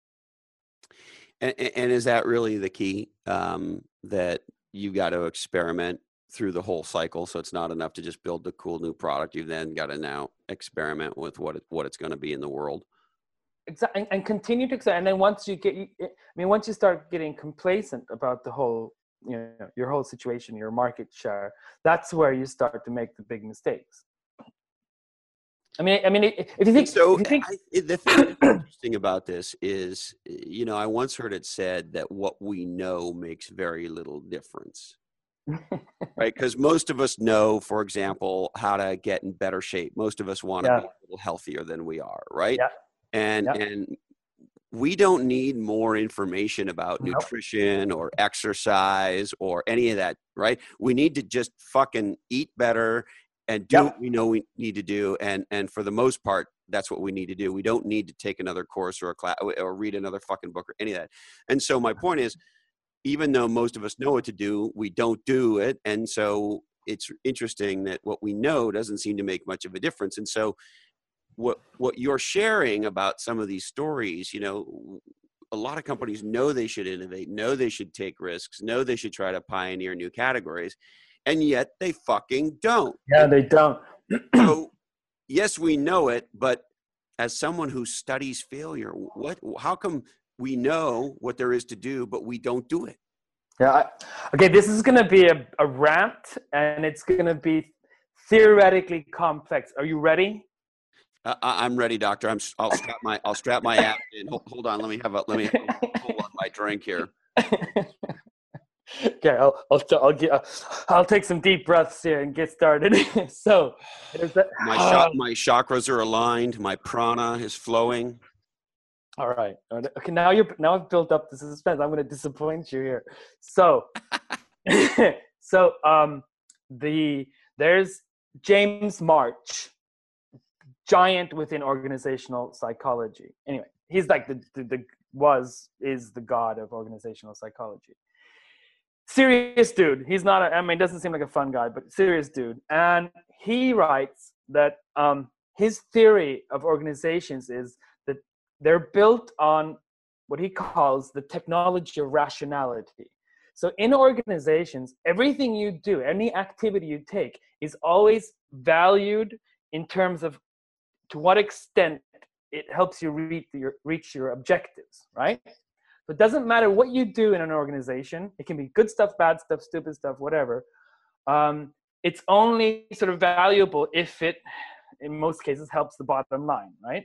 And, and is that really the key, um, that you got to experiment through the whole cycle? So it's not enough to just build the cool new product. You've then got to now experiment with what it, what it's going to be in the world. Exactly, and, and continue to experiment. And then once you get, I mean, once you start getting complacent about the whole, you know, your whole situation, your market share, that's where you start to make the big mistakes. I mean, I mean, if you think, so, if you think I, the thing that's interesting about this is, you know, I once heard it said that what we know makes very little difference. Right? Because most of us know, for example, how to get in better shape. Most of us want to Yeah. be a little healthier than we are, right? Yeah. And Yeah. and we don't need more information about Nope. nutrition or exercise or any of that, right? We need to just fucking eat better and do Yep. what we know we need to do. And, and for the most part, that's what we need to do. We don't need to take another course or a class or read another fucking book or any of that. And so my point is, even though most of us know what to do, we don't do it. And so it's interesting that what we know doesn't seem to make much of a difference. And so what what you're sharing about some of these stories, you know, a lot of companies know they should innovate, know they should take risks, know they should try to pioneer new categories, and yet they fucking don't. Yeah, they don't. So yes, we know it, but as someone who studies failure, what, how come we know what there is to do, but we don't do it? Yeah. I, okay, this is going to be a, a rant, and it's going to be theoretically complex. Are you ready? Uh, I'm ready, doctor. I'm. I'll strap my. I'll strap my app in. Hold, hold on. Let me have a. Let me have a pull on my drink here. Okay, I'll I'll I'll, get, uh, I'll take some deep breaths here and get started. So, there's that, my uh, my chakras are aligned. My prana is flowing. All right. Okay. Now you're. Now I've built up the suspense. I'm going to disappoint you here. So, so um, the there's James March. Giant within organizational psychology. Anyway, he's like the, the, the was, is the god of organizational psychology. Serious dude. He's not, a, I mean, doesn't seem like a fun guy, but serious dude. And he writes that um, his theory of organizations is that they're built on what he calls the technology of rationality. So in organizations, everything you do, any activity you take is always valued in terms of to what extent it helps you reach your, reach your objectives, right? So it doesn't matter what you do in an organization. It can be good stuff, bad stuff, stupid stuff, whatever. Um, it's only sort of valuable if it, in most cases, helps the bottom line, right?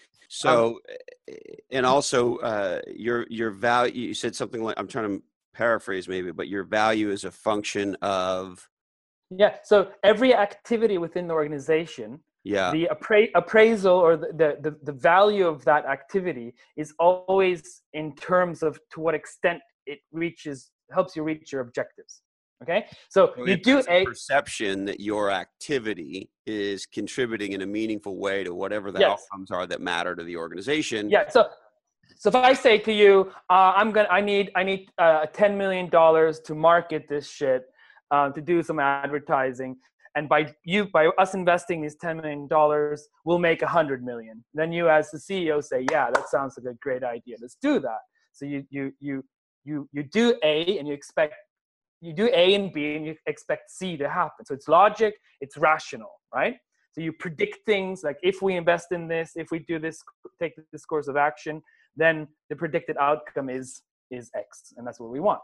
So, um, and also uh, your your value, you said something like, I'm trying to paraphrase maybe, but your value is a function of? Yeah, so every activity within the organization, yeah, the appra- appraisal or the, the, the value of that activity is always in terms of to what extent it reaches, helps you reach your objectives. Okay, so, so you do a, a perception that your activity is contributing in a meaningful way to whatever the yes. outcomes are that matter to the organization. Yeah. So, so if I say to you, uh, I'm gonna, I need, I need uh, ten million dollars to market this shit, uh, to do some advertising. And by you, by us investing these ten million dollars, we'll make a hundred million. Then you, as the C E O, say, "Yeah, that sounds like a great idea. Let's do that." So you, you, you, you, you do A, and you expect, you do A and B, and you expect C to happen. So it's logic, it's rational, right? So you predict things like, if we invest in this, if we do this, take this course of action, then the predicted outcome is is X, and that's what we want.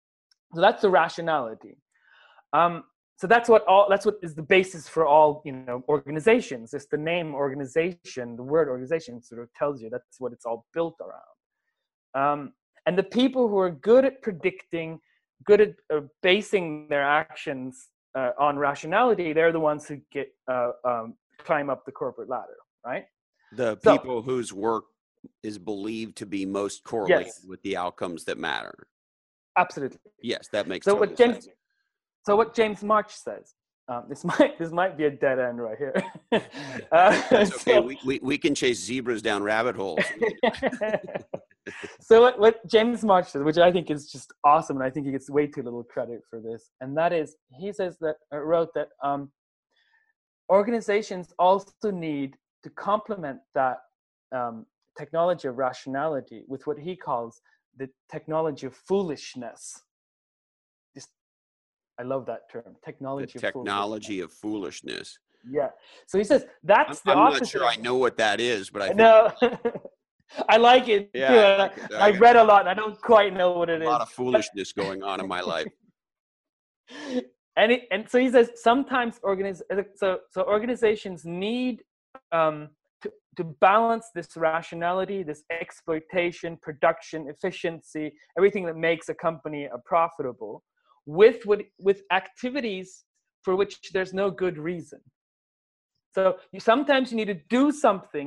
So that's the rationality. Um, So that's what all. That's what is the basis for all, you know, organizations. It's the name organization. The word organization sort of tells you that's what it's all built around. Um, and the people who are good at predicting, good at uh, basing their actions uh, on rationality, they're the ones who get uh, um, climb up the corporate ladder, right? The so, people whose work is believed to be most correlated yes. with the outcomes that matter. Absolutely. Yes, that makes so total what James, sense. So what James March says, um, this might this might be a dead end right here. uh, That's okay. So, we, we we can chase zebras down rabbit holes. So what, what James March says, which I think is just awesome, and I think he gets way too little credit for this, and that is, he says that uh, wrote that um, organizations also need to complement that um, technology of rationality with what he calls the technology of foolishness. Just, I love that term, technology the of technology foolishness. of foolishness. Yeah. So he says that's I'm, the I'm opposite. not sure I know what that is, but I think no. I like it yeah, too. I, like it. I, I read a lot, and I don't quite know what it is. A lot of foolishness going on in my life. And it, and so he says sometimes organiz- so so organizations need um, to to balance this rationality, this exploitation, production, efficiency, everything that makes a company a profitable, with with with activities for which there's no good reason. So you sometimes you need to do something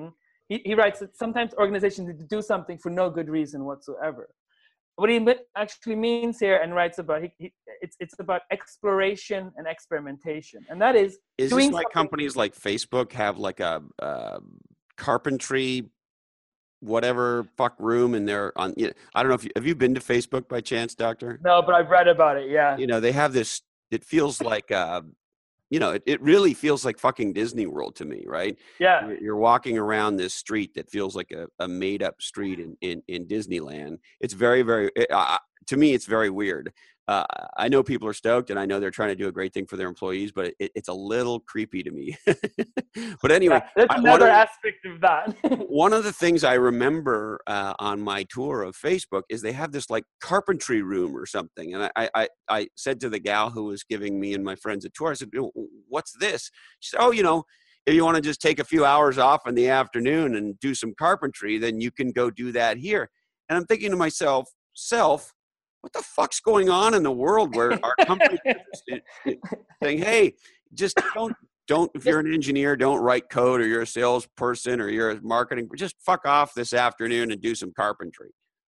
he, he writes that sometimes organizations need to do something for no good reason whatsoever. What he actually means here and writes about, he, he, it's it's about exploration and experimentation, and that is is doing this like something- companies like Facebook have like a uh, carpentry whatever fuck room and they're on, you know, I don't know if you, have you been to Facebook by chance, Doctor? No, but I've read about it. Yeah, you know, they have this, it feels like uh you know, it, it really feels like fucking Disney World to me, right? Yeah. You're, you're walking around this street that feels like a, a made up street in, in, in Disneyland. It's very, very, it, uh, to me, it's very weird. Uh, I know people are stoked and I know they're trying to do a great thing for their employees, but it, it's a little creepy to me. But anyway, yeah, that's I, another one of, aspect of that. one of the things I remember uh, on my tour of Facebook is they have this like carpentry room or something. And I, I, I said to the gal who was giving me and my friends a tour, I said, what's this? She said, oh, you know, if you want to just take a few hours off in the afternoon and do some carpentry, then you can go do that here. And I'm thinking to myself, self, what the fuck's going on in the world where our company is saying, hey, just don't, don't, if you're an engineer, don't write code, or you're a salesperson, or you're a marketing, just fuck off this afternoon and do some carpentry.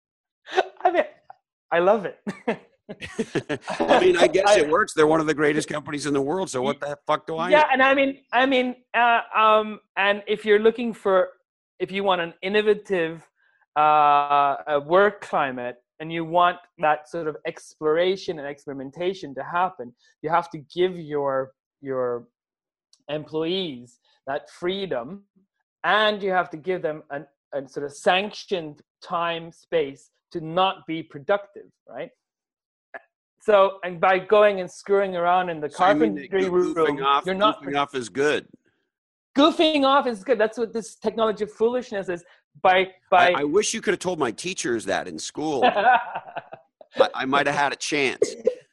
I mean, I love it. I mean, I guess it works. They're one of the greatest companies in the world. So what the fuck do I Yeah, know? and I mean, I mean, uh, um, and if you're looking for, if you want an innovative uh, uh, work climate, and you want that sort of exploration and experimentation to happen, you have to give your your employees that freedom, and you have to give them an, a sort of sanctioned time space to not be productive, right? So, and by going and screwing around in the So you mean that carpentry room, goofing off, you're not goofing off is good. Goofing off is good. That's what this technology of foolishness is. By by, I, I wish you could have told my teachers that in school. I, I might have had a chance.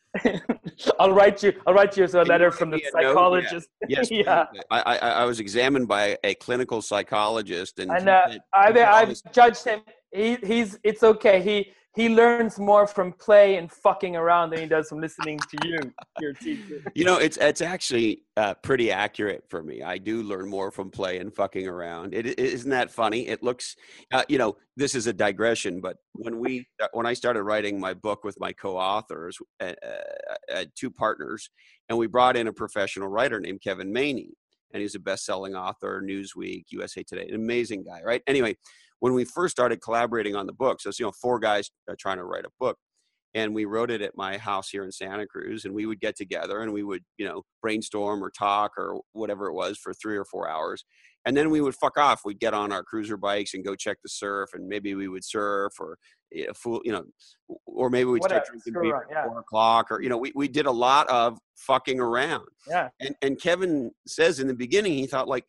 I'll write you. I'll write you a Can letter you from write the me a note? psychologist. Yeah. Yes, yeah. I, I I was examined by a clinical psychologist, and, And uh, he, I he I've always, judged him. He he's it's okay. He he learns more from play and fucking around than he does from listening to you, your teacher. you know, it's it's actually uh, pretty accurate for me. I do learn more from play and fucking around. It, it isn't that funny. It looks, uh, you know, this is a digression, but when we when I started writing my book with my co-authors, uh, uh, two partners, and we brought in a professional writer named Kevin Maney, and he's a best-selling author, Newsweek, U S A Today, an amazing guy, right? Anyway, when we first started collaborating on the book, so it's, you know, four guys uh, trying to write a book, and we wrote it at my house here in Santa Cruz, and we would get together and we would, you know, brainstorm or talk or whatever it was for three or four hours. And then we would fuck off. We'd get on our cruiser bikes and go check the surf, and maybe we would surf, or, you know, fool, you know, or maybe we'd Whatever, start drinking screw beer around, at yeah. four o'clock, or, you know, we, we did a lot of fucking around. Yeah. And, and Kevin says in the beginning, he thought like,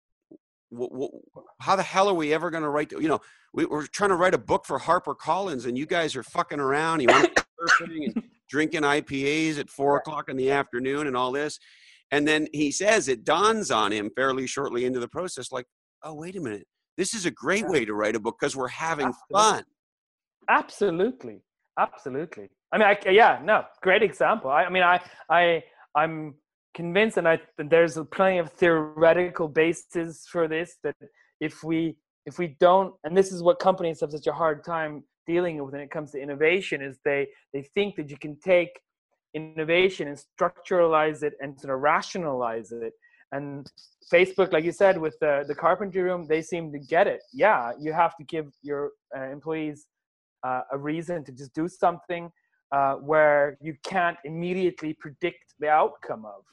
w- w- how the hell are we ever going to write, you know, we, we're trying to write a book for HarperCollins and you guys are fucking around. You want to surfing and drinking I P As at four o'clock in the afternoon and all this. And then he says it dawns on him fairly shortly into the process, like, oh, wait a minute. This is a great Yeah. way to write a book because we're having Absolutely. fun. Absolutely. Absolutely. I mean, I, yeah, no, great example. I, I mean, I, I, I'm convinced, and I, there's plenty of theoretical basis for this, that if we, if we don't, and this is what companies have such a hard time dealing with when it comes to innovation, is they, they think that you can take innovation and structuralize it and sort of rationalize it. And Facebook, like you said, with the, the carpentry room, they seem to get it. Yeah, you have to give your uh, employees uh, a reason to just do something uh, where you can't immediately predict the outcome of.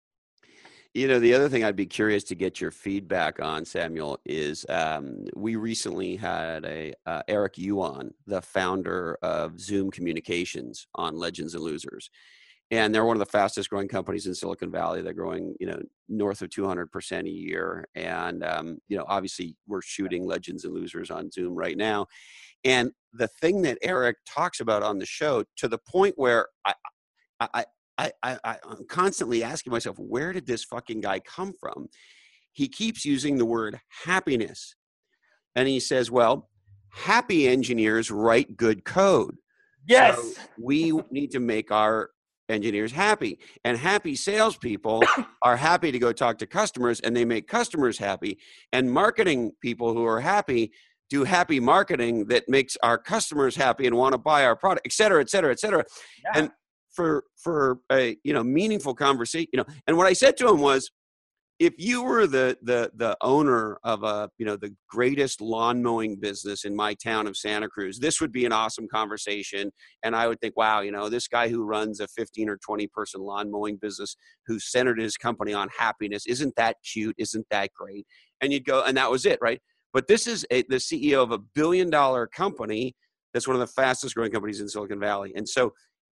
You know, the other thing I'd be curious to get your feedback on, Samuel, is um, we recently had a uh, Eric Yuan, the founder of Zoom Communications, on Legends and Losers. And they're one of the fastest growing companies in Silicon Valley. They're growing, you know, north of two hundred percent a year. And, um, you know, obviously we're shooting Legends and Losers on Zoom right now. And the thing that Eric talks about on the show, to the point where I, I, I, I, I'm constantly asking myself, where did this fucking guy come from? He keeps using the word happiness. And he says, well, happy engineers write good code. Yes. So we need to make our engineers happy, and happy salespeople are happy to go talk to customers, and they make customers happy. And marketing people who are happy do happy marketing that makes our customers happy and want to buy our product, et cetera, et cetera, et cetera. Yeah. And for for a you know meaningful conversation, you know, and what I said to him was, if you were the the the owner of a you know the greatest lawn mowing business in my town of Santa Cruz, this would be an awesome conversation. And I would think, wow, you know, this guy who runs a fifteen or twenty person lawn mowing business who centered his company on happiness, isn't that cute? Isn't that great? And you'd go, and that was it, right? But this is a, the C E O of a billion dollar company that's one of the fastest growing companies in Silicon Valley. And so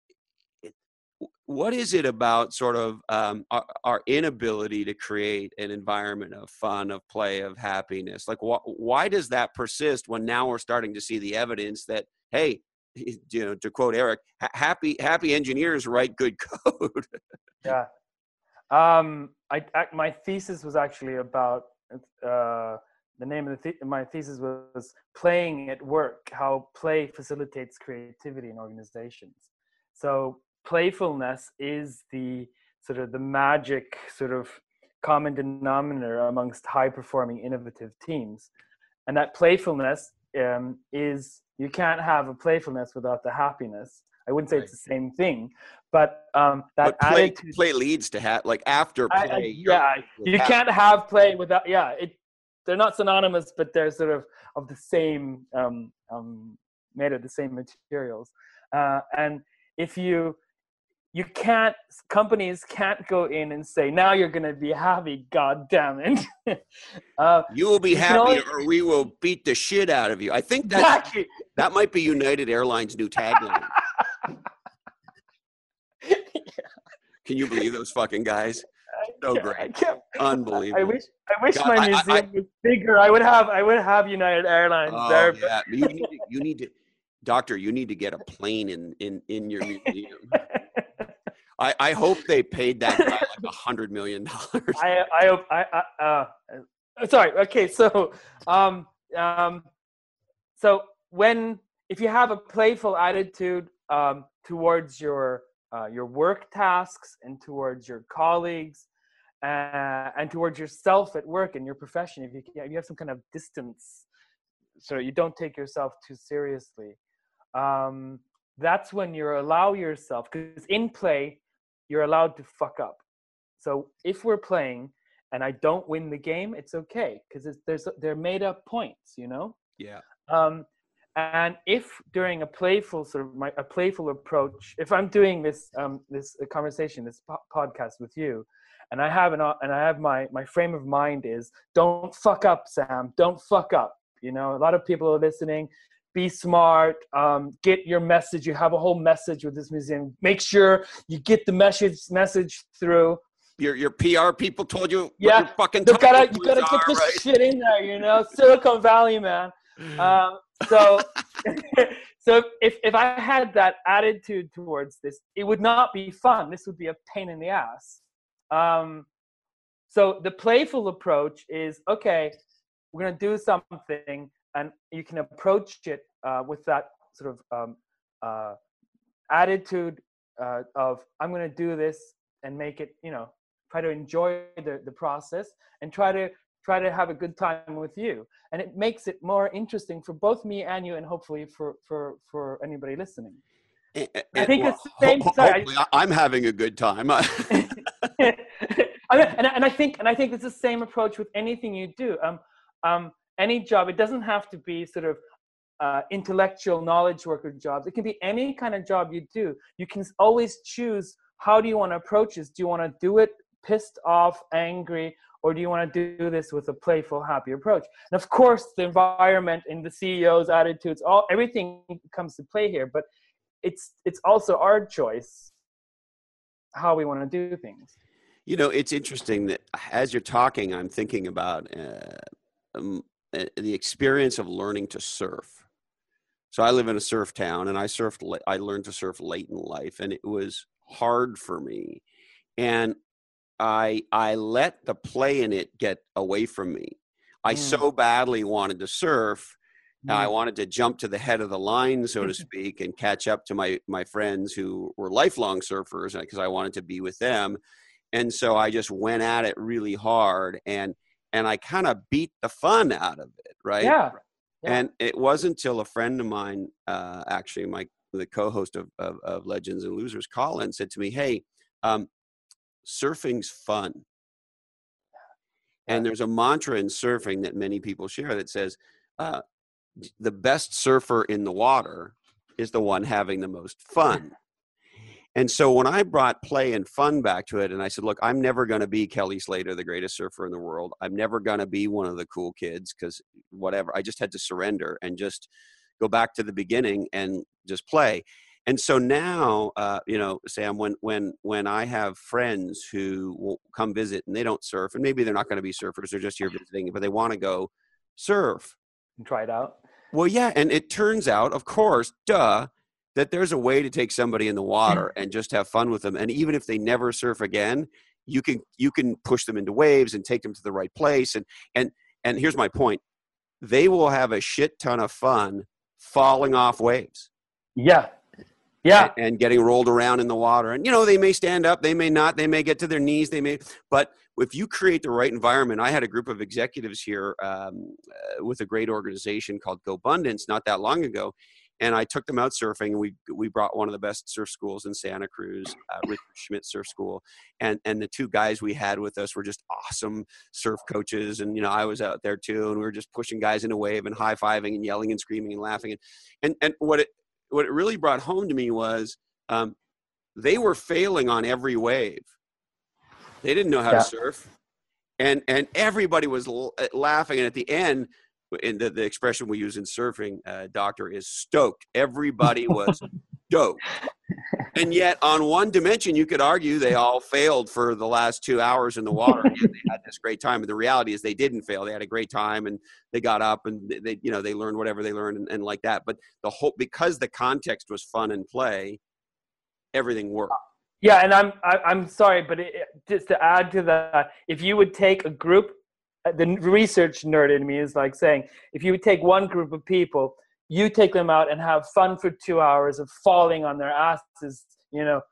what is it about sort of um, our, our inability to create an environment of fun, of play, of happiness? Like, wh- why does that persist when now we're starting to see the evidence that, hey, you know, to quote Eric, ha- happy happy engineers write good code? Yeah. Um, I, I my thesis was actually about uh, the name of the, the my thesis was playing at work, how play facilitates creativity in organizations. So playfulness is the sort of the magic sort of common denominator amongst high performing innovative teams. And that playfulness um, is, you can't have a playfulness without the happiness. I wouldn't say right. It's the same thing, but um, that but play, attitude, play leads to ha- like after play. I, I, yeah, you happy. Can't have play without, yeah, it, they're not synonymous, but they're sort of of the same, um, um, made of the same materials. Uh, and if you, You can't, companies can't go in and say, now you're going to be happy, God damn it. uh, you will be you happy only, or we will beat the shit out of you. I think that's, exactly. that might be United Airlines' new tagline. Yeah. Can you believe those fucking guys? So great. Unbelievable. I wish I wish God, my museum I, I, was bigger. I would have I would have United Airlines oh, there. Yeah. you, need to, you need to, Doctor, you need to get a plane in, in, in your museum. I, I hope they paid that guy like a hundred million dollars. I I hope I, I uh sorry. Okay, so um um so when if you have a playful attitude um towards your uh, your work tasks and towards your colleagues uh, and towards yourself at work and your profession, if you if you have some kind of distance, so you don't take yourself too seriously, um, that's when you allow yourself, because in play you're allowed to fuck up. So if we're playing and I don't win the game, it's okay, because there's they're made up points, you know. Yeah. Um, and if during a playful sort of my a playful approach, if I'm doing this um this conversation, this po- podcast with you, and I have an and I have my my frame of mind is don't fuck up, Sam. Don't fuck up. You know, a lot of people are listening. Be smart, um, get your message. You have a whole message with this museum. Make sure you get the message message through. Your your P R people told you yeah, what your fucking you gotta you gotta are, get this right? shit in there, you know, Silicon Valley, man. Um, so so if if I had that attitude towards this, it would not be fun. This would be a pain in the ass. Um, so the playful approach is, okay, we're gonna do something. And you can approach it uh, with that sort of um, uh, attitude uh, of, I'm going to do this and make it, you know, try to enjoy the, the process and try to try to have a good time with you. And it makes it more interesting for both me and you, and hopefully for for, for anybody listening. And, and, I think well, it's the same. Ho- sorry, hopefully I, I'm having a good time. I mean, and, and I think and I think it's the same approach with anything you do. Um, um, Any job, it doesn't have to be sort of uh, intellectual knowledge worker jobs. It can be any kind of job you do. You can always choose, how do you want to approach this? Do you want to do it pissed off, angry, or do you want to do this with a playful, happy approach? And of course, the environment and the C E O's attitudes, all everything comes to play here. But it's it's also our choice how we want to do things. You know, it's interesting that as you're talking, I'm thinking about uh, um, the experience of learning to surf. So I live in a surf town, and I surfed. I learned to surf late in life, and it was hard for me. And I I let the play in it get away from me. I mm. so badly wanted to surf Now, I wanted to jump to the head of the line, so to speak, and catch up to my my friends who were lifelong surfers because I wanted to be with them. And so I just went at it really hard, and and I kind of beat the fun out of it, right? Yeah. yeah. And it wasn't until a friend of mine, uh, actually, my the co-host of, of of Legends and Losers, Colin, said to me, "Hey, um, surfing's fun." And there's a mantra in surfing that many people share that says, uh, the best surfer in the water is the one having the most fun. And so when I brought play and fun back to it, and I said, look, I'm never going to be Kelly Slater, the greatest surfer in the world. I'm never going to be one of the cool kids because whatever. I just had to surrender and just go back to the beginning and just play. And so now, uh, you know, Sam, when when when I have friends who will come visit and they don't surf, and maybe they're not going to be surfers, they're just here visiting, but they want to go surf. And try it out. Well, yeah, and it turns out, of course, duh, that there's a way to take somebody in the water and just have fun with them. And even if they never surf again, you can you can push them into waves and take them to the right place. And and and here's my point: they will have a shit ton of fun falling off waves. Yeah. Yeah. And, and getting rolled around in the water. And, you know, they may stand up, they may not, they may get to their knees, they may, but if you create the right environment, I had a group of executives here um, uh, with a great organization called GoBundance not that long ago. And I took them out surfing, and we we brought one of the best surf schools in Santa Cruz, uh, Richard Schmidt Surf School. And and the two guys we had with us were just awesome surf coaches. And, you know, I was out there too, and we were just pushing guys in a wave and high-fiving and yelling and screaming and laughing. And and, and what it what it really brought home to me was um, they were failing on every wave. They didn't know how yeah. to surf. And and everybody was l- laughing. And at the end, in the, the expression we use in surfing, uh, doctor, is stoked. Everybody was stoked. And yet on one dimension, you could argue they all failed for the last two hours in the water. And they had this great time. But the reality is they didn't fail. They had a great time, and they got up and they, they you know, they learned whatever they learned and, and like that. But the whole, because the context was fun and play, everything worked. Yeah. And I'm, I, I'm sorry, but it, just to add to that, if you would take a group, the research nerd in me is like saying, if you would take one group of people, you take them out and have fun for two hours of falling on their asses, you know,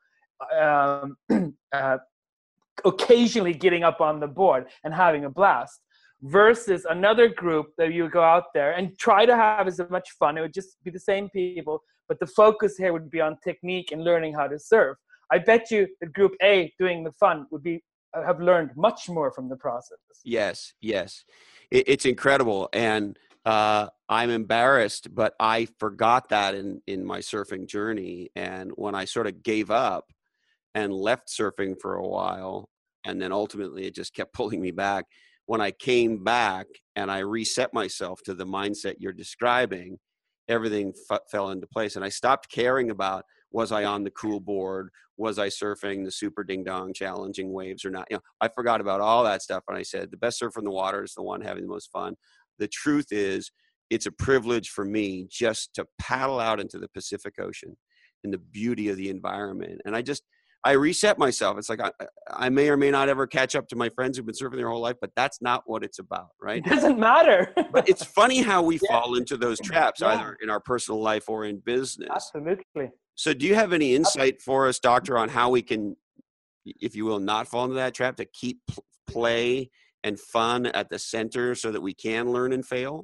um, uh, occasionally getting up on the board and having a blast, versus another group that you would go out there and try to have as much fun. It would just be the same people, but the focus here would be on technique and learning how to surf. I bet you that group A doing the fun would be have learned much more from the process. Yes, yes. It, it's incredible. And uh, I'm embarrassed, but I forgot that in, in my surfing journey. And when I sort of gave up and left surfing for a while, and then ultimately it just kept pulling me back, when I came back and I reset myself to the mindset you're describing, everything f- fell into place. And I stopped caring about, was I on the cool board? Was I surfing the super ding dong challenging waves or not? You know, I forgot about all that stuff. And I said, the best surfer in the water is the one having the most fun. The truth is, it's a privilege for me just to paddle out into the Pacific Ocean in the beauty of the environment. And I just, I reset myself. It's like, I, I may or may not ever catch up to my friends who've been surfing their whole life, but that's not what it's about, right? It doesn't matter. But it's funny how we yeah. fall into those traps, yeah. either in our personal life or in business. Absolutely. So do you have any insight for us, Doctor, on how we can, if you will, not fall into that trap, to keep pl- play and fun at the center so that we can learn and fail?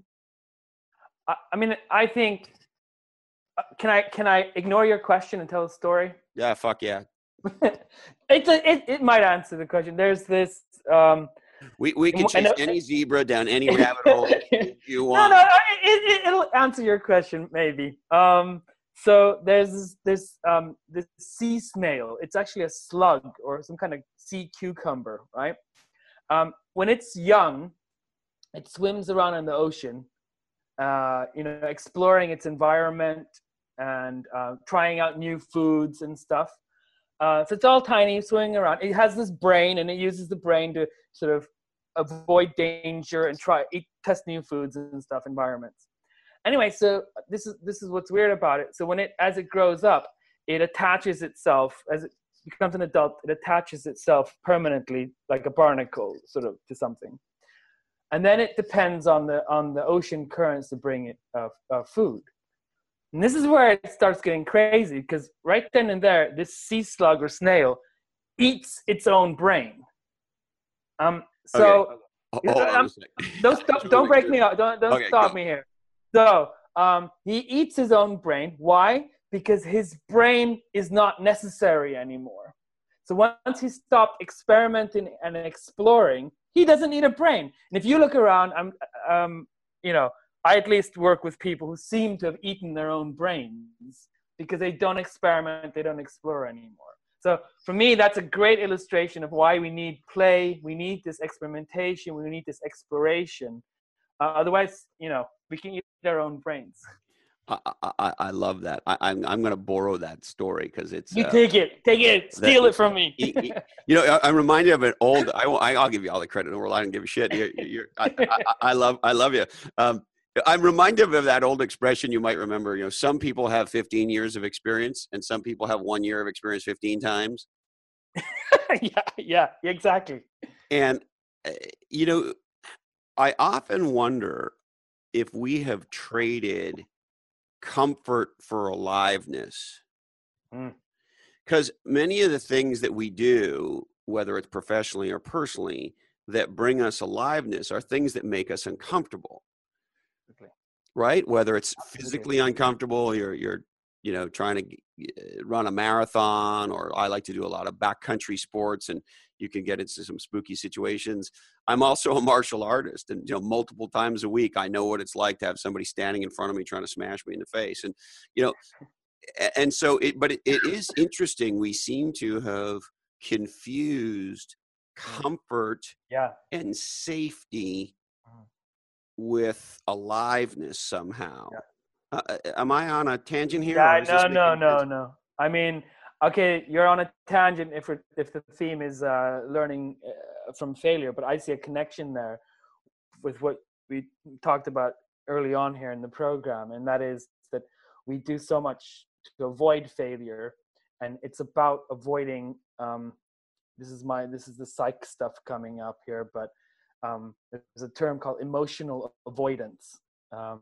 I, I mean, I think, uh, can I can I ignore your question and tell a story? Yeah, fuck yeah. it's a, it, it might answer the question. There's this... Um, we we can chase any zebra down any rabbit hole you want. No, no, it, it, it'll answer your question, maybe. Um, So there's this, this, um, this sea snail. It's actually a slug or some kind of sea cucumber, right? Um, when it's young, it swims around in the ocean, uh, you know, exploring its environment and uh, trying out new foods and stuff. Uh, so it's all tiny, swimming around. It has this brain, and it uses the brain to sort of avoid danger and try eat, test new foods and stuff, environments. Anyway, so this is this is what's weird about it. So when it as it grows up, it attaches itself as it becomes an adult. It attaches itself permanently, like a barnacle, sort of, to something. and then it depends on the on the ocean currents to bring it uh, uh, food. And this is where it starts getting crazy, because right then and there, this sea slug or snail eats its own brain. Um, so okay. Hold on um, a second. don't stop, really don't break good. me up. Don't don't Okay, stop go. me here. So um, he eats his own brain. Why? Because his brain is not necessary anymore. So once he stopped experimenting and exploring, he doesn't need a brain. And if you look around, I'm, um, you know, I at least work with people who seem to have eaten their own brains because they don't experiment, they don't explore anymore. So for me, that's a great illustration of why we need play, we need this experimentation, we need this exploration. Uh, otherwise, you know, we can eat our own brains. I, I, I love that. I, I'm I'm going to borrow that story because it's. You uh, take it, take it, steal that, it from me. you know, I, I'm reminded of an old. I, won't- I I'll give you all the credit in the world. I don't give a shit. You're, you're, I, I, I love I love you. Um, I'm reminded of that old expression you might remember. You know, some people have fifteen years of experience, and some people have one year of experience fifteen times. yeah, yeah, exactly. And uh, you know, I often wonder if we have traded comfort for aliveness. Because mm. many of the things that we do, whether it's professionally or personally, that bring us aliveness are things that make us uncomfortable. Okay. Right? Whether it's physically uncomfortable, you're you're you know trying to run a marathon, or I like to do a lot of backcountry sports, and you can get into some spooky situations. I'm also a martial artist, and you know multiple times a week I know what it's like to have somebody standing in front of me trying to smash me in the face. And you know and so it but it, it is interesting, we seem to have confused comfort yeah. and safety with aliveness somehow. Yeah. Uh, am I on a tangent here? Yeah, no, no, no, sense? no. I mean, okay, you're on a tangent if it, if the theme is uh, learning uh, from failure, but I see a connection there with what we talked about early on here in the program, and that is that we do so much to avoid failure, and it's about avoiding. Um, this is my this is the psych stuff coming up here, but um, there's a term called emotional avoidance. Um,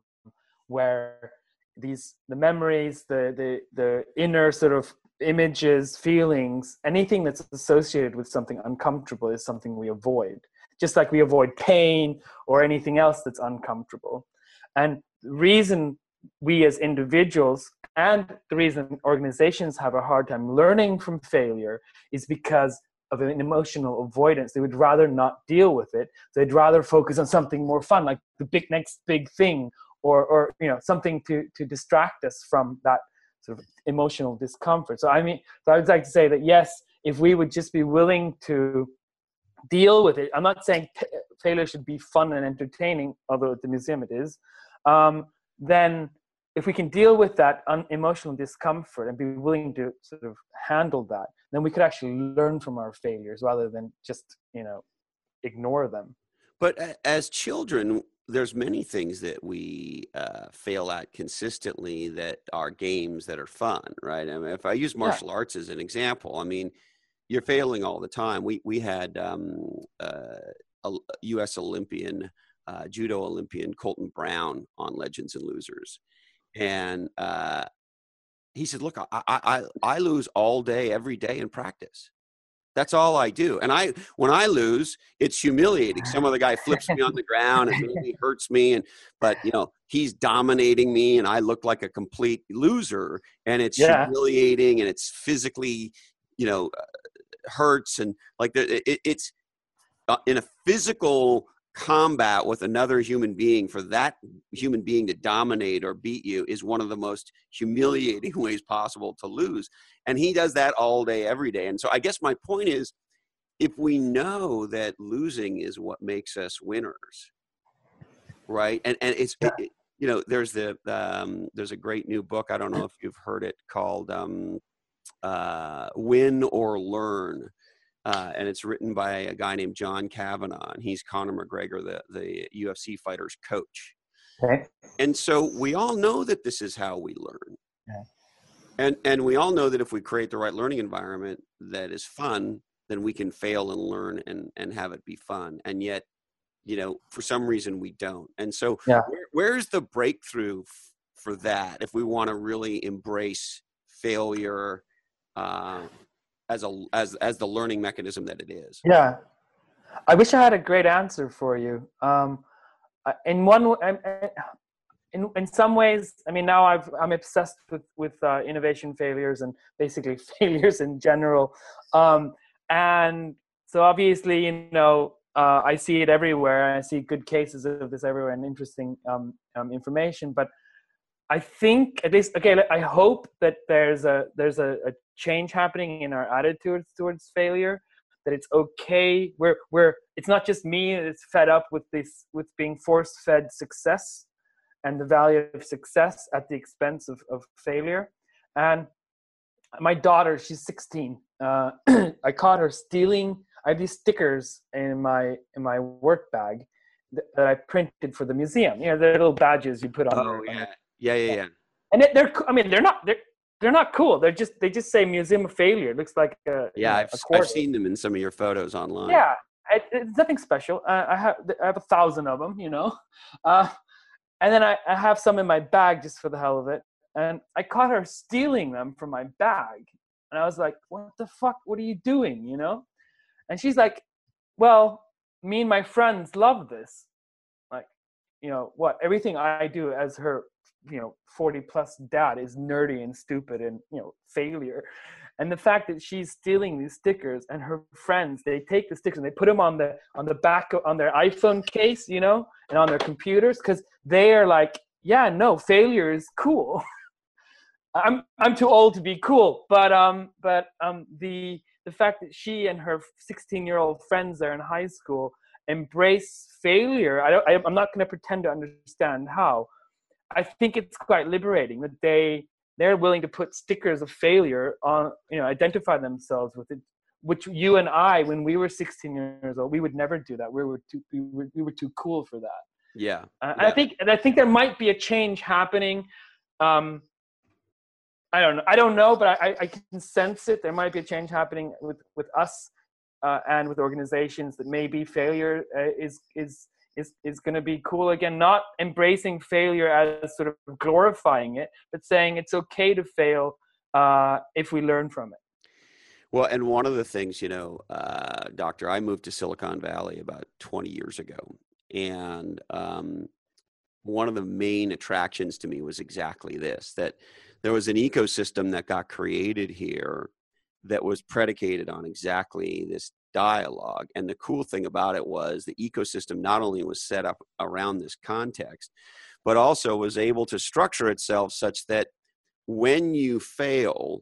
where these the memories, the the the inner sort of images, feelings, anything that's associated with something uncomfortable is something we avoid, just like we avoid pain or anything else that's uncomfortable. And the reason we as individuals and the reason organizations have a hard time learning from failure is because of an emotional avoidance. They would rather not deal with it. They'd rather focus on something more fun, like the big next big thing, or, or you know, something to, to distract us from that sort of emotional discomfort. So I mean, so I would like to say that yes, if we would just be willing to deal with it, I'm not saying t- failure should be fun and entertaining, although at the museum it is, um, then if we can deal with that un- emotional discomfort and be willing to sort of handle that, then we could actually learn from our failures rather than just, you know, ignore them. But as children, there's many things that we uh, fail at consistently that are games that are fun, right? I mean, if I use martial yeah. arts as an example, I mean, you're failing all the time. We we had um, uh, a U S Olympian, uh, judo Olympian Colton Brown on Legends and Losers, and uh, he said, "Look, I, I I lose all day, every day in practice. That's all I do. And I, when I lose, it's humiliating. Some other guy flips me on the ground and really hurts me. And, but you know, he's dominating me and I look like a complete loser, and it's yeah. humiliating and it's physically, you know, hurts. And like the, it, it's uh, in a physical combat with another human being, for that human being to dominate or beat you is one of the most humiliating ways possible to lose. And he does that all day, every day. And so I guess my point is, if we know that losing is what makes us winners, right? And and it's, yeah. it, you know, there's the, um, there's a great new book. I don't know if you've heard it, called um, uh, Win or Learn. Uh, and it's written by a guy named John Kavanagh, and he's Conor McGregor, the, the U F C fighter's coach. Okay. And so we all know that this is how we learn. Yeah. And and we all know that if we create the right learning environment that is fun, then we can fail and learn and, and have it be fun. And yet you know, for some reason we don't. And so Yeah. where, where's the breakthrough f- for that? If we want to really embrace failure uh, as a, as, as the learning mechanism that it is. Yeah. I wish I had a great answer for you. Um, in one, in in some ways, I mean, now I've I'm obsessed with with uh, innovation failures and basically failures in general, um, and so obviously, you know, uh, I see it everywhere. I see good cases of this everywhere and interesting um, um, information. But I think at least, okay, I hope that there's a there's a, a change happening in our attitudes towards failure. That it's okay. We're we're it's not just me that's fed up with this with being force fed success and the value of success at the expense of, of failure. And my daughter, she's sixteen. Uh, I caught her stealing. I have these stickers in my in my work bag that, that I printed for the museum. You know, the little badges you put on. Oh your, yeah. on your, yeah, yeah, yeah. And it, they're. I mean, they're not. They're they're not cool. They're just. They just say Museum of Failure. It looks like a, Yeah, you know, I've, a quarter. I've seen them in some of your photos online. Yeah, it, it's nothing special. Uh, I have I have a thousand of them. You know. Uh, And then I, I have some in my bag just for the hell of it. And I caught her stealing them from my bag. And I was like, what the fuck? What are you doing? You know? And she's like, well, me and my friends love this. Like, you know, what? Everything I do as her, you know, forty plus dad is nerdy and stupid and, you know, failure. And the fact that she's stealing these stickers and her friends, they take the stickers and they put them on the on the back of, on their iPhone case, you know, and on their computers, because they are like, yeah, no, failure is cool. I'm I'm too old to be cool, but um, but um, the the fact that she and her sixteen year old friends there in high school embrace failure, I don't, I, I'm not going to pretend to understand how. I think it's quite liberating that they. They're willing to put stickers of failure on, you know, identify themselves with it, which you and I, when we were sixteen years old, we would never do that. We were too, we were, we were too cool for that. Yeah. Uh, yeah. I think, and I think there might be a change happening. Um, I don't know. I don't know, but I, I can sense it. There might be a change happening with, with us uh, and with organizations that maybe failure uh, is, is, is is going to be cool again, not embracing failure as sort of glorifying it, but saying it's okay to fail uh, if we learn from it. Well, and one of the things, you know, uh, Doctor, I moved to Silicon Valley about twenty years ago. And um, one of the main attractions to me was exactly this, that there was an ecosystem that got created here that was predicated on exactly this dialogue. And the cool thing about it was the ecosystem not only was set up around this context, but also was able to structure itself such that when you fail,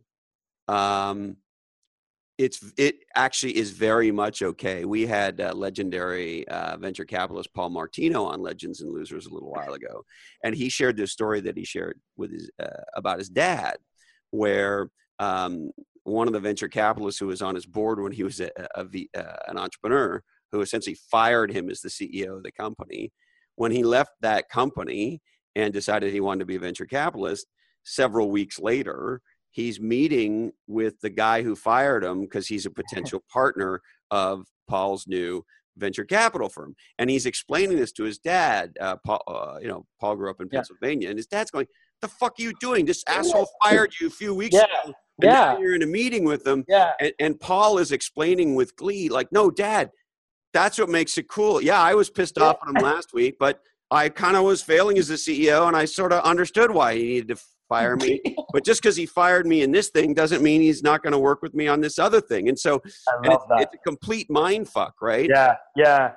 um, it's it actually is very much okay. We had uh, legendary uh, venture capitalist Paul Martino on Legends and Losers a little while ago, and he shared this story that he shared with his uh, about his dad, where um, one of the venture capitalists who was on his board when he was a, a, a, uh, an entrepreneur, who essentially fired him as the C E O of the company. When he left that company and decided he wanted to be a venture capitalist, several weeks later, he's meeting with the guy who fired him because he's a potential partner of Paul's new venture capital firm. And he's explaining this to his dad. Uh, Paul, uh, you know, Paul grew up in Pennsylvania, yeah. And his dad's going, "The fuck are you doing? This asshole fired you a few weeks yeah. ago. And yeah. now you're in a meeting with them." Yeah. And, and Paul is explaining with glee, like, "No, Dad, that's what makes it cool. Yeah, I was pissed yeah. off at him last week, but I kind of was failing as a C E O, and I sort of understood why he needed to fire me. But just because he fired me in this thing doesn't mean he's not going to work with me on this other thing." And so I and love it's, that. it's a complete mind fuck, right? Yeah, yeah.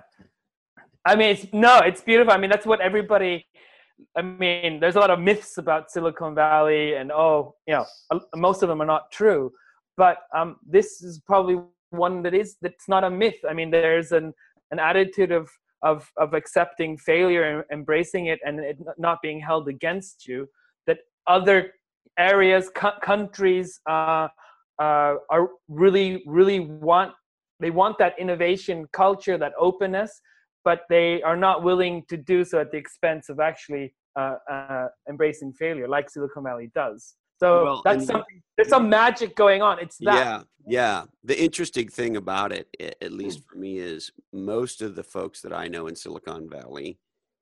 I mean, it's, no, it's beautiful. I mean, that's what everybody, I mean, there's a lot of myths about Silicon Valley and, oh, you know, most of them are not true. But um, this is probably one that is, that's not a myth. I mean, there's an, an attitude of, of, of accepting failure and embracing it and it not being held against you, that other areas, co- countries uh, uh, are really, really want, they want that innovation culture, that openness, but they are not willing to do so at the expense of actually uh, uh, embracing failure, like Silicon Valley does. So Well, that's and something, there's some magic going on. It's that. yeah, yeah. The interesting thing about it, at least for me, is most of the folks that I know in Silicon Valley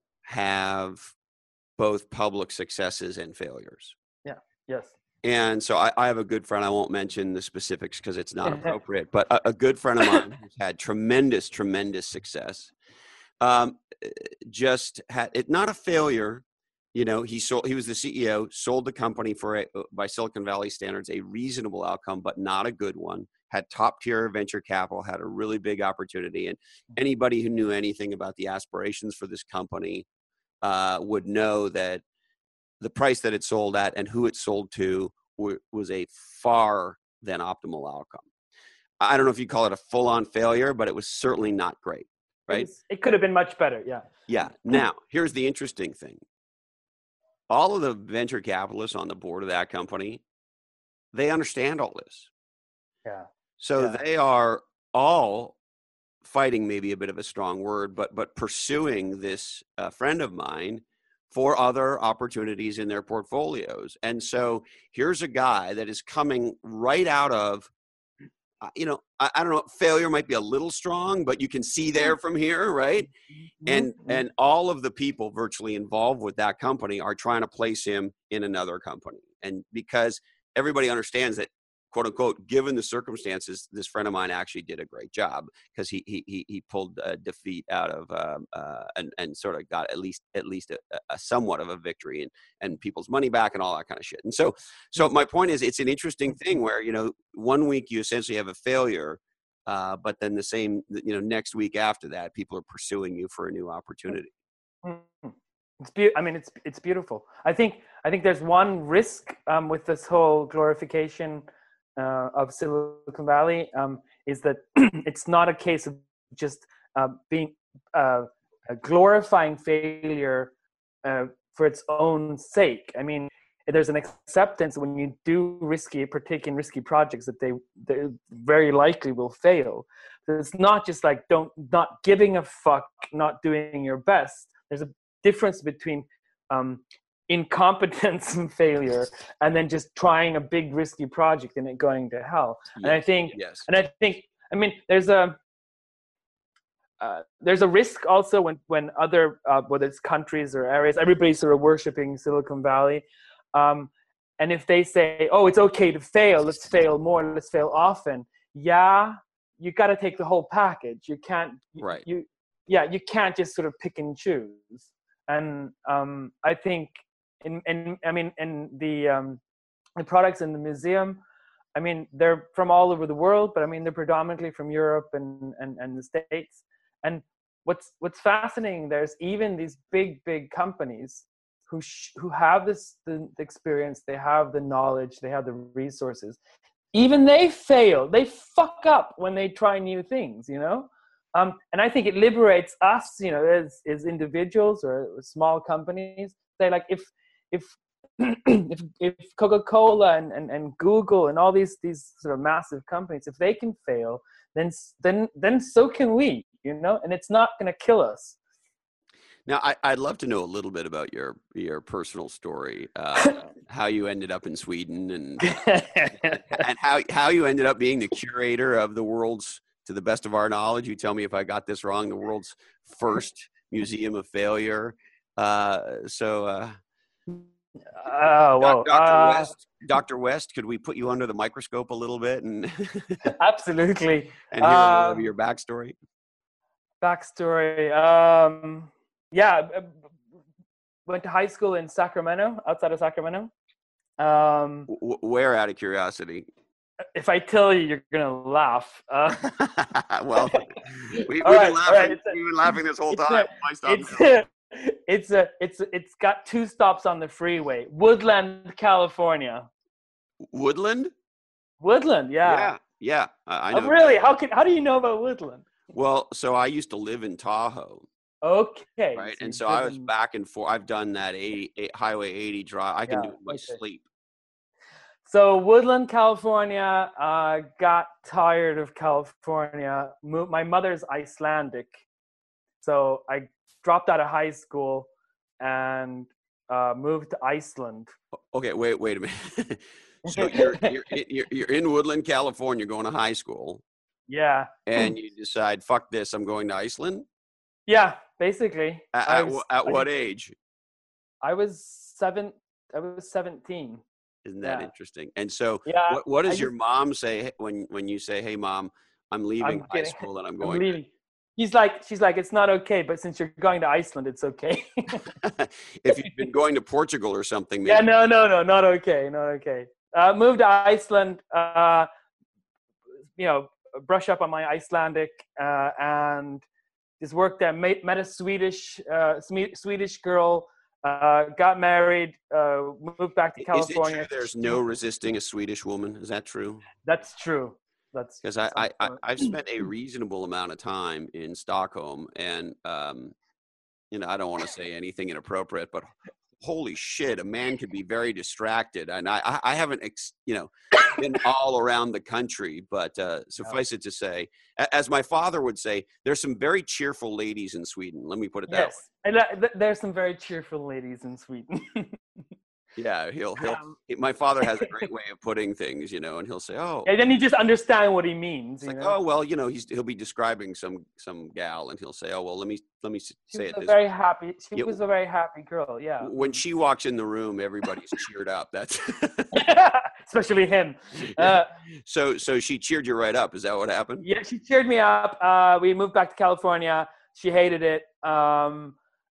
have both public successes and failures. Yeah. Yes. And so I, I have a good friend, I won't mention the specifics because it's not appropriate, but a, a good friend of mine who's had tremendous, tremendous success. Um, just had it, not a failure. You know, he sold, he was the C E O, sold the company for a, by Silicon Valley standards, a reasonable outcome, but not a good one. Had top tier venture capital, had a really big opportunity. And anybody who knew anything about the aspirations for this company uh, would know that the price that it sold at and who it sold to w- was a far than optimal outcome. I don't know if you call it a full on failure, but it was certainly not great, right? It, was, it could have been much better. Yeah. Yeah. Now, here's the interesting thing. All of the venture capitalists on the board of that company, they understand all this. Yeah. So yeah. they are all fighting, maybe a bit of a strong word, but but pursuing this uh, friend of mine for other opportunities in their portfolios. And so here's a guy that is coming right out of, uh, you know, I, I don't know, failure might be a little strong, but you can see there from here, right? And Mm-hmm. and all of the people virtually involved with that company are trying to place him in another company. And because everybody understands that, quote unquote, given the circumstances, this friend of mine actually did a great job because he he he he pulled uh, defeat out of um, uh, and and sort of got at least at least a, a somewhat of a victory and and people's money back and all that kind of shit. And so so my point is, it's an interesting thing where, you know, one week you essentially have a failure. Uh, but then the same, you know, next week after that, people are pursuing you for a new opportunity. It's be- I mean, it's it's beautiful. I think I think there's one risk um, with this whole glorification uh, of Silicon Valley um, is that it's not a case of just uh, being uh, glorifying failure uh, for its own sake. I mean, there's an acceptance when you do risky, partake in risky projects that they they very likely will fail. So it's not just like don't not giving a fuck, not doing your best. There's a difference between um, incompetence and failure, and then just trying a big risky project and it going to hell. Yes, and I think, yes. and I think, I mean, there's a uh, there's a risk also when when other uh, whether it's countries or areas, everybody's sort of worshiping Silicon Valley. Um, and if they say, oh, it's okay to fail, let's fail more, let's fail often. Yeah, you got to take the whole package. You can't, Right. you, yeah, you can't just sort of pick and choose. And um, I think, in, in, I mean, in the, um, the products in the museum, I mean, they're from all over the world, but I mean, they're predominantly from Europe and, and, and the States. And what's, what's fascinating, there's even these big, big companies who sh- who have this the, the experience, they have the knowledge, they have the resources. Even they fail, they fuck up when they try new things, you know. Um, and I think it liberates us, you know, as as individuals or small companies. Say like if if if if Coca-Cola and, and, and Google and all these these sort of massive companies, if they can fail, then then then so can we, you know. And it's not going to kill us. Now, I, I'd love to know a little bit about your your personal story, uh, how you ended up in Sweden, and and how how you ended up being the curator of the world's, to the best of our knowledge, you tell me if I got this wrong, the world's first museum of failure. Uh, so, uh, oh, well, Doctor uh, West, Doctor West, could we put you under the microscope a little bit and absolutely and hear a little um, of your backstory? Backstory. Um, yeah, went to high school in Sacramento, outside of Sacramento. Um, w- where, out of curiosity? If I tell you, you're gonna laugh. Uh, well, we, we've, right, been laughing, right. a, we've been laughing this whole it's time. A, Why stop it's, now? a, it's a it's a, it's got two stops on the freeway. Woodland, California. Woodland? Woodland, yeah. Yeah, yeah. I, I know. Oh, really? How can how do you know about Woodland? Well, so I used to live in Tahoe. Okay. Right, so and so driven... I was back and forth. I've done that eighty, Highway eighty drive. I can yeah, do it in my okay. sleep. So Woodland, California, uh, got tired of California. Mo- my mother's Icelandic. So I dropped out of high school and uh, moved to Iceland. Okay, wait, wait a minute. So you're, you're you're you're in Woodland, California, going to high school, Yeah. and you decide, fuck this, I'm going to Iceland. Yeah, basically. At, I at, was, wh- at I what did- age? I was seven. I was seventeen. Isn't that Yeah. interesting? And so, Yeah. what what does I your just- mom say when when you say, "Hey, mom, I'm leaving I'm high getting- school and I'm I'm going"? leaving. He's like, she's like, it's not okay, but since you're going to Iceland, it's okay. If you've been going to Portugal or something, maybe. Yeah, no, no, no, not okay, not okay. Uh, moved to Iceland, uh, you know, brush up on my Icelandic, uh, and just worked there. Met, met a Swedish, uh, Sme- Swedish girl, uh, got married, uh, moved back to Is it California. true there's no resisting a Swedish woman? Is that true? That's true. That's Because I, I, I some- I've spent a reasonable amount of time in Stockholm, and um, you know, I don't want to say anything inappropriate, but holy shit, a man could be very distracted. And I, I, I haven't, ex, you know, been all around the country, but uh, suffice it to say, a- as my father would say, there's some very cheerful ladies in Sweden. Let me put it that Yes, and that- th- there's some very cheerful ladies in Sweden. way. Yeah, he'll, he'll. Um, he- my father has a great way of putting things, you know, and he'll say, "Oh." and then you just understand what he means. It's You like, know? oh well, you know, he's he'll be describing some some gal, and he'll say, oh well, let me let me s- She say was it a this very happy. She Yeah. was a very happy girl. Yeah. way. When she walks in the room, everybody's cheered up. That's Especially him. Uh, so so she cheered you right up. Is that what happened? yeah, she cheered me up. Uh, we moved back to California. She hated it. Um,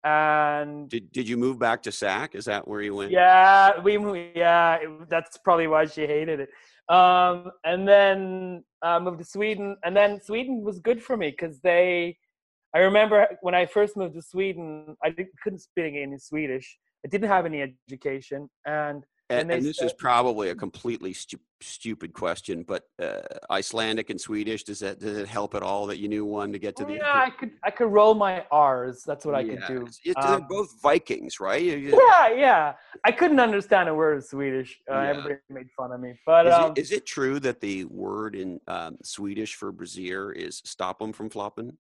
and Did did you move back to Sac? Is that where you went? yeah, we moved. Yeah, it, that's probably why she hated it. Um, and then uh, moved to Sweden. And then Sweden was good for me because they. I remember when I first moved to Sweden, I didn't, couldn't speak any Swedish. I didn't have any education, and And, they and this said- is probably a completely stu- stupid question, but uh, Icelandic and Swedish, does that does it help at all that you knew one to get to the? yeah, I could I could roll my R's. That's what I could Yeah, do. it's- it's- they're Um, both Vikings, right? You- you- yeah, yeah. I couldn't understand a word of Swedish. Uh, Yeah. Everybody made fun of me. But Is, um, it, is it true that the word in um, Swedish for brassiere is "stop them from flopping"?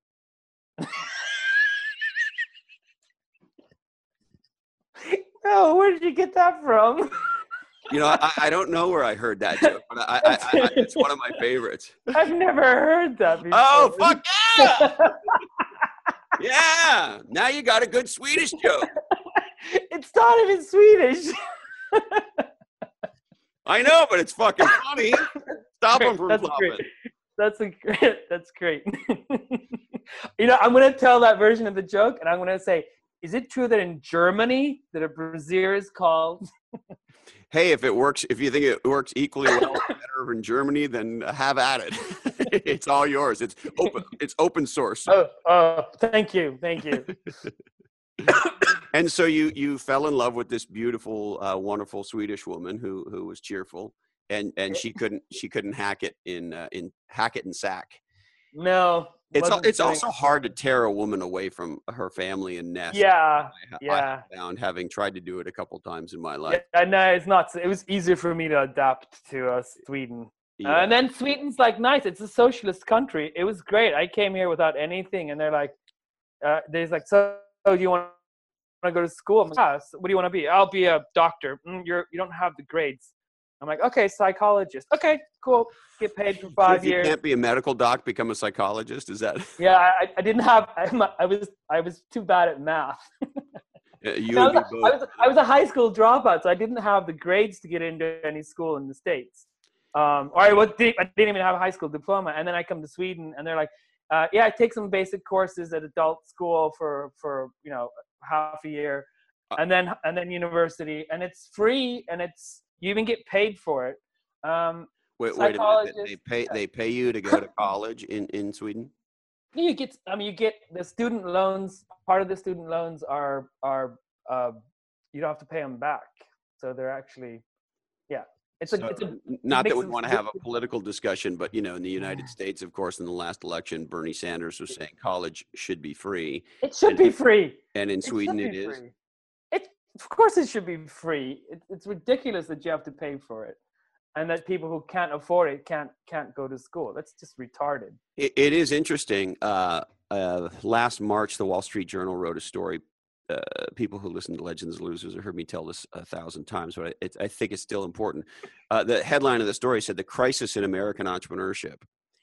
no, where did you get that from? You know, I, I don't know where I heard that joke, but I, I, I, I, it's one of my favorites. I've never heard that before. Oh, fuck yeah! Yeah, now you got a good Swedish joke. It's not even Swedish. I know, but it's fucking funny. Stop them from That's flopping. great. That's a great. That's great. You know, I'm gonna tell that version of the joke, and I'm gonna say, "Is it true that in Germany that a brassiere is called?" Hey, if it works, if you think it works equally well or better in Germany, then have at it. It's all yours. It's open. It's open source. Oh, oh, thank you, thank you. And so you you fell in love with this beautiful, uh, wonderful Swedish woman who who was cheerful, and and she couldn't she couldn't hack it in uh, in hack it in Sac. No, It's al- wasn't it's doing- also hard to tear a woman away from her family and nest. Yeah, I, yeah. I found having tried to do it a couple times in my life. yeah. No, it's not. It was easier for me to adapt to uh, Sweden. Uh, Yeah. and then Sweden's like nice. It's a socialist country. It was great. I came here without anything, and they're like, uh, "There's like, so do you want to go to school?" I'm like, "Yeah, so what do you want to be?" "I'll be a doctor." "Mm, you're you don't have the grades." I'm like, "Okay, psychologist." "Okay, cool. Get paid for So five if you years." can't be a medical doc, become a psychologist. Is that Yeah, I, I didn't have. I, I was I was too bad at math. Uh, you I would was, be a, both? I, was, I was a high school dropout, so I didn't have the grades to get into any school in the States. Um, or I, was, I didn't even have a high school diploma. And then I come to Sweden, and they're like, uh, yeah, I take some basic courses at adult school for, for you know, half a year. And then and then university. And it's free, and it's you even get paid for it. Um, Wait, wait a minute. They psychologist- pay they pay you to go to college in, in Sweden? you get I mean you get the student loans. Part of the student loans are are uh, you don't have to pay them back, so they're actually yeah it's a, So, it's a n- not that makes we it want to have a good. political discussion, but you know, in the United States, of course, in the last election, Bernie Sanders was saying college should be free, It should be free. and in It should Sweden be it is. free. It of course it should be free. It, it's ridiculous that you have to pay for it, and that people who can't afford it can't can't go to school. That's just retarded. It, it is interesting. Uh, uh, last March, the Wall Street Journal wrote a story uh, people who listen to Legends and Losers have heard me tell this a thousand times, but I, it, I think it's still important. Uh, the headline of the story said the crisis in American entrepreneurship.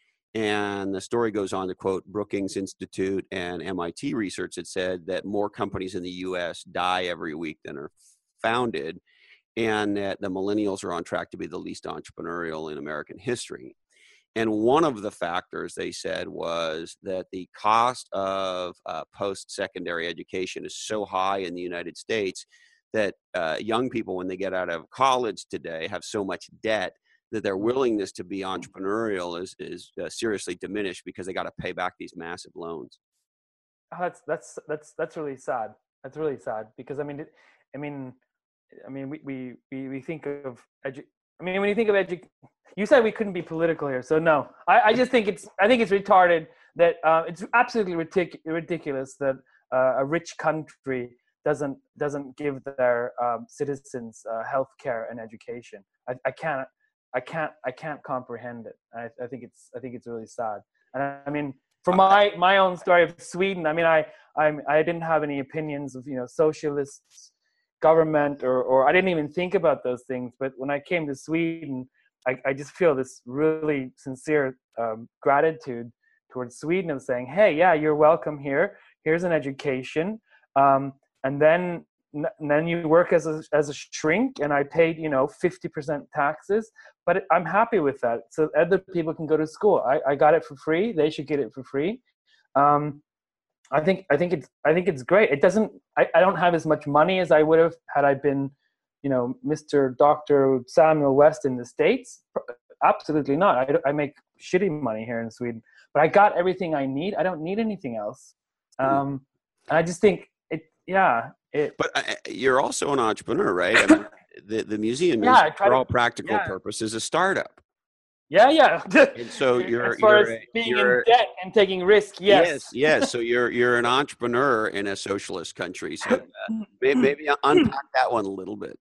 And the story goes on to quote Brookings Institute and M I T research that said that more companies in the U S die every week than are founded, and that the millennials are on track to be the least entrepreneurial in American history. And one of the factors they said was that the cost of uh, post-secondary education is so high in the United States that uh, young people, when they get out of college today, have so much debt that their willingness to be entrepreneurial is is uh, seriously diminished because they got to pay back these massive loans. Oh, that's that's that's that's really sad. That's really sad because I mean, it, I mean, I mean, we we we, we think of edu- I mean, when you think of edu, you said we couldn't be political here, so no. I, I just think it's I think it's retarded that uh, it's absolutely ridic- ridiculous that uh, a rich country doesn't doesn't give their um, citizens uh, health care and education. I, I can't. I can't, I can't comprehend it. I, I think it's, I think it's really sad. And I, I mean, for my, my own story of Sweden, I mean, I, I, I didn't have any opinions of, you know, socialist government or, or I didn't even think about those things. But when I came to Sweden, I, I just feel this really sincere um, gratitude towards Sweden of saying, hey, yeah, you're welcome here. Here's an education. Um, and then, and then you work as a as a shrink, and I paid, you know, fifty percent taxes, but I'm happy with that. So other people can go to school. I, I got it for free. They should get it for free. Um, I think I think it's I think it's great. It doesn't. I, I don't have as much money as I would have had I been, you know, Mister Doctor Samuel West in the States. Absolutely not. I, I make shitty money here in Sweden, but I got everything I need. I don't need anything else. Um, and I just think it. Yeah. It, but uh, you're also an entrepreneur, right? I mean, the the museum yeah, is, for to, all practical yeah. purposes, a startup. Yeah, yeah. And so you're as far you're, as being you're, in debt and taking risk, yes, yes, yes. So you're you're an entrepreneur in a socialist country. So uh, maybe, maybe unpack that one a little bit.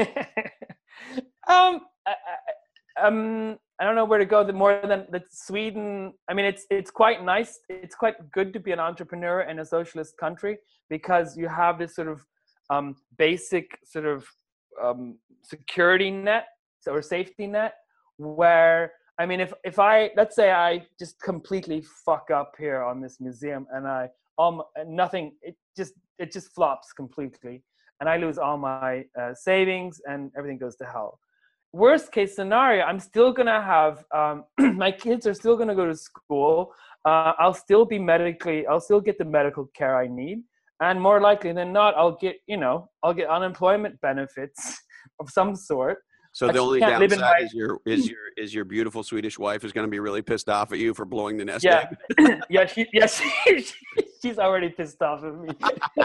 um, I, I, um, I don't know where to go. The more than that, Sweden. I mean, it's it's quite nice. It's quite good to be an entrepreneur in a socialist country because you have this sort of um, basic sort of um, security net or safety net. Where I mean, if if I let's say I just completely fuck up here on this museum and I um nothing, it just it just flops completely, and I lose all my uh, savings and everything goes to hell. Worst case scenario, I'm still gonna have um, my kids are still gonna go to school. Uh, I'll still be medically, I'll still get the medical care I need, and more likely than not, I'll get you know I'll get unemployment benefits of some sort. So the only downside my... is your is your is your beautiful Swedish wife is going to be really pissed off at you for blowing the nest yeah. egg. yeah, she, yeah, she, she's already pissed off at me.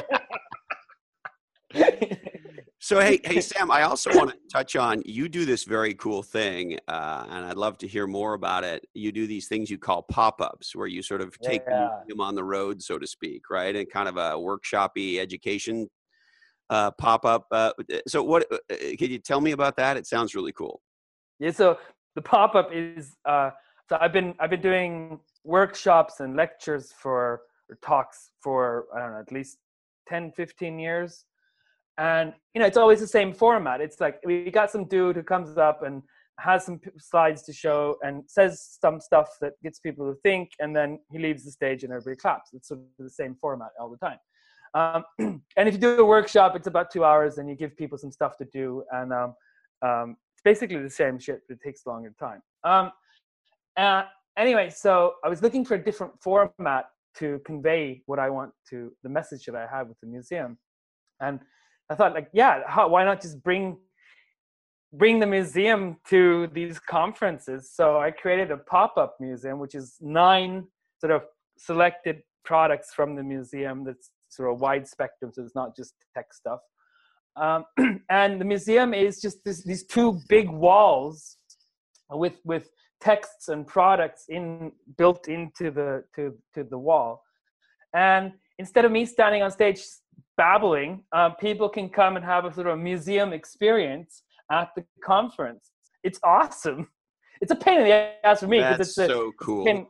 So hey, hey Sam, I also want to touch on, you do this very cool thing, uh, and I'd love to hear more about it. You do these things you call pop-ups, where you sort of take yeah. them on the road, so to speak, right? And kind of a workshop-y education uh, pop-up. Uh, so what, uh, can you tell me about that? It sounds really cool. Yeah, so the pop-up is, uh, so I've been, I've been doing workshops and lectures for, or talks for, I don't know, at least ten, fifteen years. And, you know, it's always the same format. It's like, we got some dude who comes up and has some p- slides to show and says some stuff that gets people to think, and then he leaves the stage and everybody claps. It's sort of the same format all the time. Um, and if you do a workshop, it's about two hours and you give people some stuff to do. And um, um, it's basically the same shit, but it takes longer time. Um, uh, anyway, so I was looking for a different format to convey what I want to, the message that I have with the museum. And I thought, like, yeah, how, why not just bring bring the museum to these conferences? So I created a pop-up museum, which is nine sort of selected products from the museum that's sort of wide spectrum, so it's not just tech stuff. Um, and the museum is just this, these two big walls with with texts and products in built into the to to the wall. And instead of me standing on stage babbling, uh, people can come and have a sort of museum experience at the conference. It's awesome. It's a pain in the ass for me because it's a, so cool. Pain,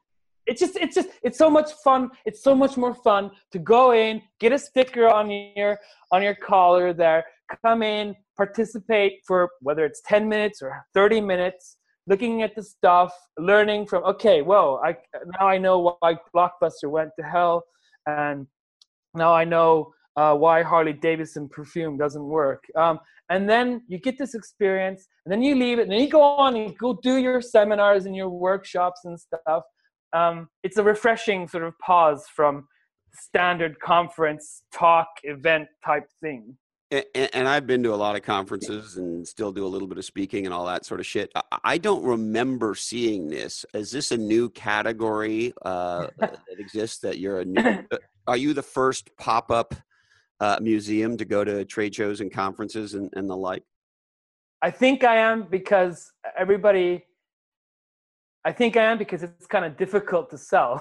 It's just, it's just, it's so much fun. It's so much more fun to go in, get a sticker on your, on your collar there, come in, participate for whether it's ten minutes or thirty minutes, looking at the stuff, learning from, okay, whoa, I, now I know why Blockbuster went to hell. And now I know uh, why Harley Davidson perfume doesn't work. Um, and then you get this experience, and then you leave it, and then you go on and you go do your seminars and your workshops and stuff. Um, it's a refreshing sort of pause from standard conference talk event type thing. And, and I've been to a lot of conferences and still do a little bit of speaking and all that sort of shit. I, I don't remember seeing this. Is this a new category uh, that exists? That you're a new, are you the first pop-up uh, museum to go to trade shows and conferences and, and the like? I think I am because everybody. I think I am because it's kind of difficult to sell.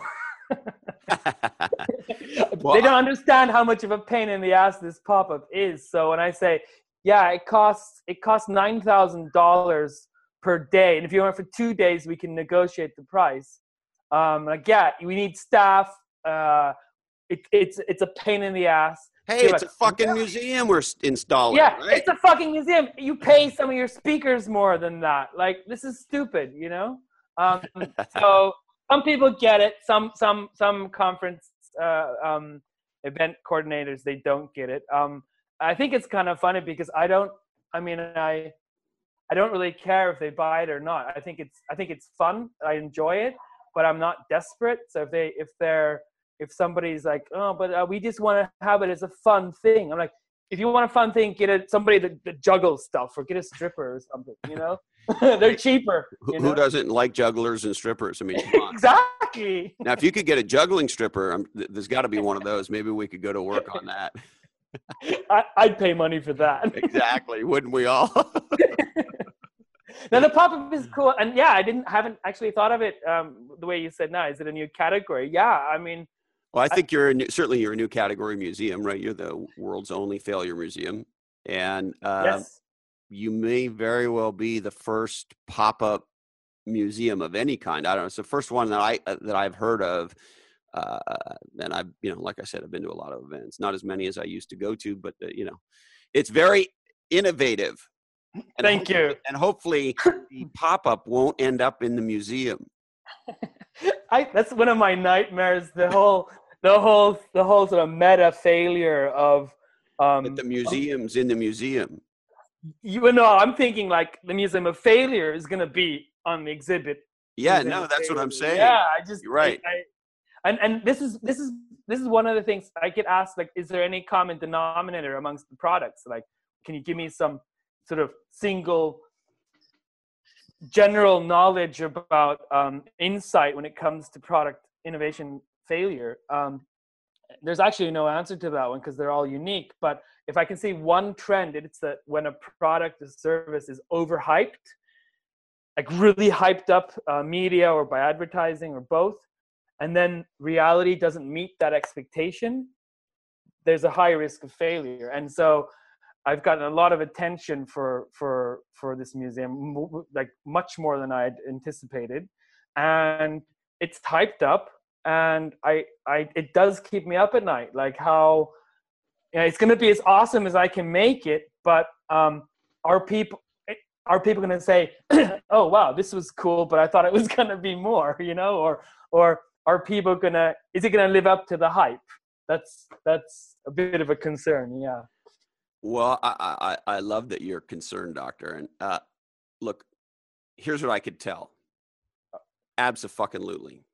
Well, they don't understand how much of a pain in the ass this pop-up is. So when I say, yeah, it costs it costs nine thousand dollars per day, and if you want it for two days, we can negotiate the price. Um, like, yeah, we need staff. Uh, it, it's it's a pain in the ass. Hey, it's like, a fucking yeah. museum we're installing. Yeah, right? It's a fucking museum. You pay some of your speakers more than that. Like, this is stupid, you know. Um, so some people get it. Some some some conference uh, um, event coordinators, they don't get it. Um, I think it's kind of funny because I don't. I mean, I I don't really care if they buy it or not. I think it's I think it's fun. I enjoy it, but I'm not desperate. So if they if they're if somebody's like, oh, but uh, we just want to have it as a fun thing. I'm like, if you want a fun thing, get it somebody that, that juggles stuff, or get a stripper or something. You know. They're cheaper. Who, you know? who doesn't like jugglers and strippers? I mean, come on. Exactly. Now, if you could get a juggling stripper, um, th- there's got to be one of those. Maybe we could go to work on that. I, I'd pay money for that. Exactly. Wouldn't we all? Now, the pop-up is cool. And yeah, I didn't haven't actually thought of it um, the way you said now. Is it a new category? Yeah, I mean. Well, I think I, you're a new, certainly you're a new category museum, right? You're the world's only failure museum. And uh, yes. you may very well be the first pop-up museum of any kind. I don't know. It's the first one that I uh, that I've heard of. Uh, and I've, you know, like I said, I've been to a lot of events, not as many as I used to go to, but uh, you know, it's very innovative. And Thank you. And hopefully, the pop-up won't end up in the museum. I that's one of my nightmares. The whole, the whole, the whole sort of meta failure of um, that the museum's in the museum. You know, I'm thinking like the Museum of Failure is going to be on the exhibit. Yeah, Museum no, that's failure. what I'm saying. Yeah, I just You're right. I, I, and and this is this is this is one of the things I get asked. Like, is there any common denominator amongst the products? Like, can you give me some sort of single general knowledge about um, insight when it comes to product innovation failure? Um, there's actually no answer to that one because they're all unique. But if I can see one trend, it's that when a product or service is overhyped, like really hyped up uh, media or by advertising or both, and then reality doesn't meet that expectation, there's a high risk of failure. And so I've gotten a lot of attention for for for this museum, like much more than I had anticipated, and it's hyped up, and I I it does keep me up at night. Like how, you know, it's going to be as awesome as I can make it, but um, are people are people going to say, "Oh wow, this was cool, but I thought it was going to be more," you know, or or are people gonna is it going to live up to the hype? That's that's a bit of a concern, yeah. Well, I, I, I love that you're concerned, Doctor. And uh, look, here's what I could tell. Abso-fucking-lutely.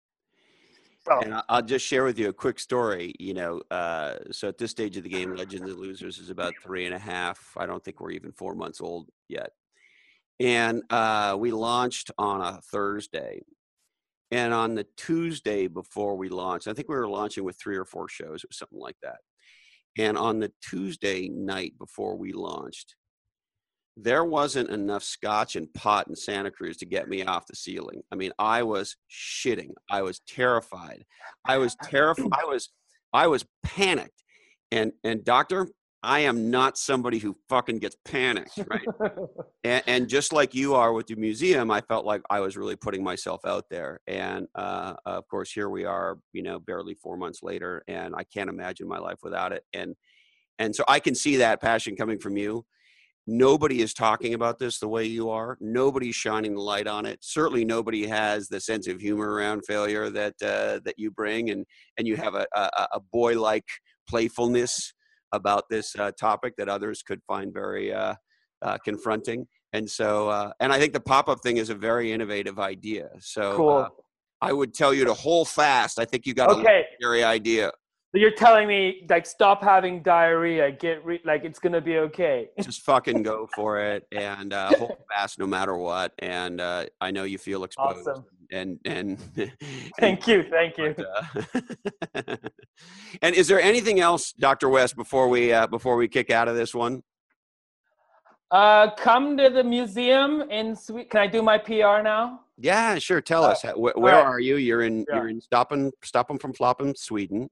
Oh. And I'll just share with you a quick story. You know, uh, so at this stage of the game, Legends and Losers is about three and a half. I don't think we're even four months old yet. And uh, we launched on a Thursday. And on the Tuesday before we launched, I think we were launching with three or four shows or something like that. And on the Tuesday night before we launched, there wasn't enough scotch and pot in Santa Cruz to get me off the ceiling. I mean, I was shitting. I was terrified. I was terrified. I was, I was panicked. And, and doctor, I am not somebody who fucking gets panicked, right? and, and just like you are with the museum, I felt like I was really putting myself out there. And uh, of course, here we are, you know, barely four months later, and I can't imagine my life without it. And and so I can see that passion coming from you. Nobody is talking about this the way you are. Nobody's shining the light on it. Certainly, nobody has the sense of humor around failure that uh, that you bring, and and you have a a, a boy-like playfulness about this uh, topic that others could find very uh, uh, confronting. And so, uh, and I think the pop-up thing is a very innovative idea. So Cool. uh, I would tell you to hold fast. I think you got Okay. a legendary idea. So you're telling me, like, stop having diarrhea, get re- like it's gonna be okay. Just fucking go for it, and uh, hold fast no matter what. And uh, I know you feel exposed. Awesome. And and, and Thank you, thank you. But, uh, and is there anything else, Doctor West, before we uh, before we kick out of this one? Uh, come to the museum in Sweden. Can I do my P R now? Yeah, sure. Tell Uh, us. Where, where right. are you? You're in. Yeah. You're in Stoppen, Stoppen from Floppen, Sweden.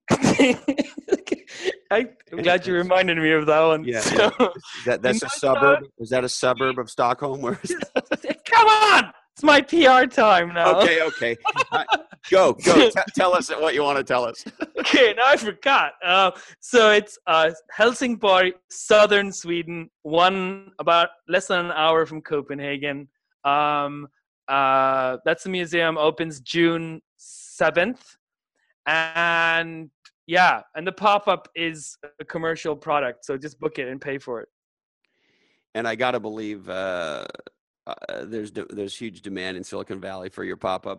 I, I'm glad you reminded me of that one. Yeah, So, That, that's You a know, suburb. Is that a suburb of Stockholm? Where is come on, it's my P R time now. Okay, okay. Uh, go, go. T- tell us what you want to tell us. Okay, now I forgot. Uh, so it's uh, Helsingborg, southern Sweden, one about less than an hour from Copenhagen. Um, uh, that's the museum. Opens June seventh, and yeah, and the pop-up is a commercial product, so just book it and pay for it. And I got to believe uh, uh, there's de- there's huge demand in Silicon Valley for your pop-up.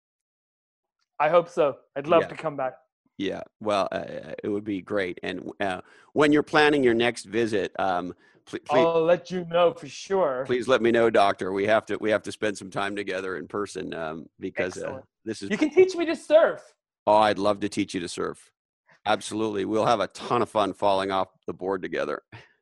I hope so. I'd love Yeah. to come back. Yeah, well, uh, it would be great. And uh, when you're planning your next visit, um, pl- please, I'll let you know for sure. please let me know, Doctor. We have to we have to spend some time together in person um, because uh, Excellent. this is. You can teach me to surf. Oh, I'd love to teach you to surf. Absolutely, we'll have a ton of fun falling off the board together.